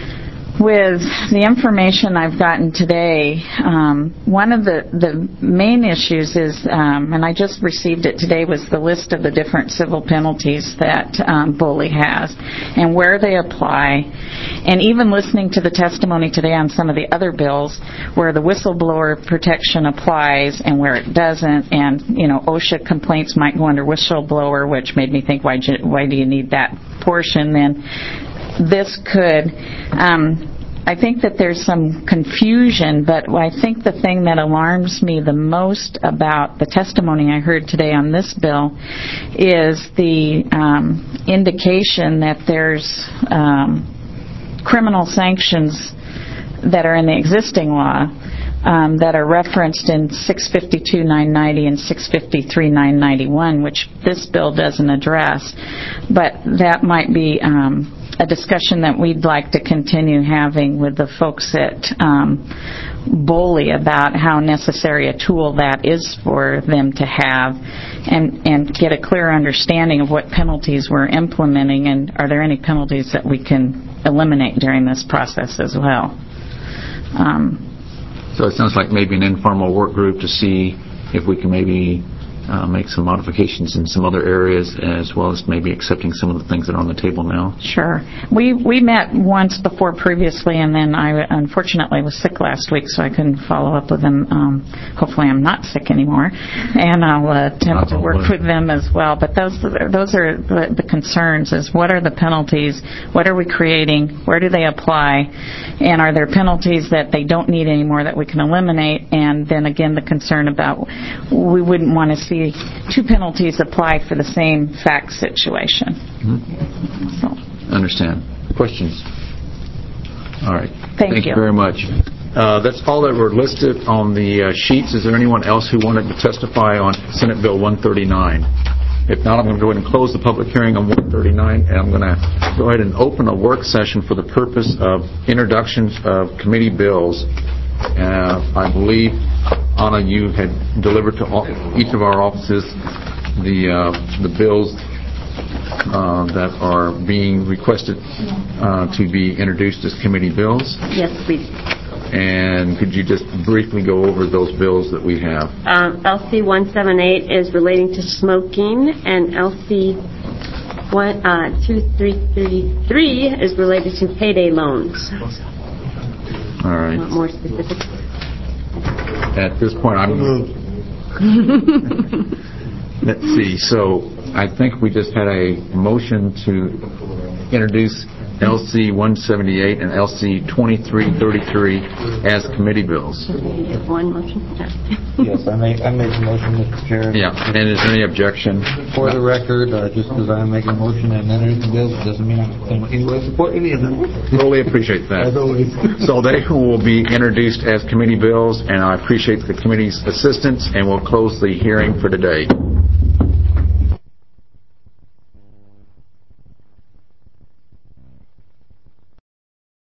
with the information I've gotten today, um, one of the, the main issues is, um, and I just received it today, was the list of the different civil penalties that um, bully has and where they apply. And even listening to the testimony today on some of the other bills where the whistleblower protection applies and where it doesn't, and, you know, OSHA complaints might go under whistleblower, which made me think, why, why do you need that portion then? This could, um, I think that there's some confusion, but I think the thing that alarms me the most about the testimony I heard today on this bill is the um, indication that there's um, criminal sanctions that are in the existing law um, that are referenced in six fifty-two nine ninety and six fifty-three nine ninety-one, which this bill doesn't address, but that might be um, a discussion that we'd like to continue having with the folks at um, Bully about how necessary a tool that is for them to have, and, and get a clear understanding of what penalties we're implementing, and are there any penalties that we can eliminate during this process as well. Um, so it sounds like maybe an informal work group to see if we can maybe Uh, make some modifications in some other areas, as well as maybe accepting some of the things that are on the table now. Sure. We we met once before previously, and then I unfortunately was sick last week, so I couldn't follow up with them. Um, hopefully I'm not sick anymore, and I'll uh, attempt to work with them as well. But those those are the, the concerns, is what are the penalties, what are we creating, where do they apply, and are there penalties that they don't need anymore that we can eliminate? And then again, the concern about we wouldn't want to see two penalties apply for the same fact situation. Mm-hmm. So. Understand. Questions? All right. Thank, Thank you. you very much. Uh, that's all that were listed on the uh, sheets. Is there anyone else who wanted to testify on Senate Bill one thirty-nine? If not, I'm going to go ahead and close the public hearing on one thirty-nine, and I'm going to go ahead and open a work session for the purpose of introductions of committee bills. Uh, I believe, Anna, you had delivered to all, each of our offices the uh, the bills uh, that are being requested uh, to be introduced as committee bills. Yes, please. And could you just briefly go over those bills that we have? Um, L C one seventy-eight is relating to smoking, and L C one, uh, two three three three is related to payday loans. All right. Want more specifics? At this point, I'm... Let's see. So I think we just had a motion to introduce L C one seventy-eight and L C twenty-three thirty-three as committee bills. One motion? Yes, I make, I make a motion, Mister Chair. Yeah. And is there any objection? For the record, uh, just because I make a motion and introduce the bills, doesn't mean I'm going to support any of them. Totally appreciate that. As always. So they will be introduced as committee bills, and I appreciate the committee's assistance, and we'll close the hearing for today.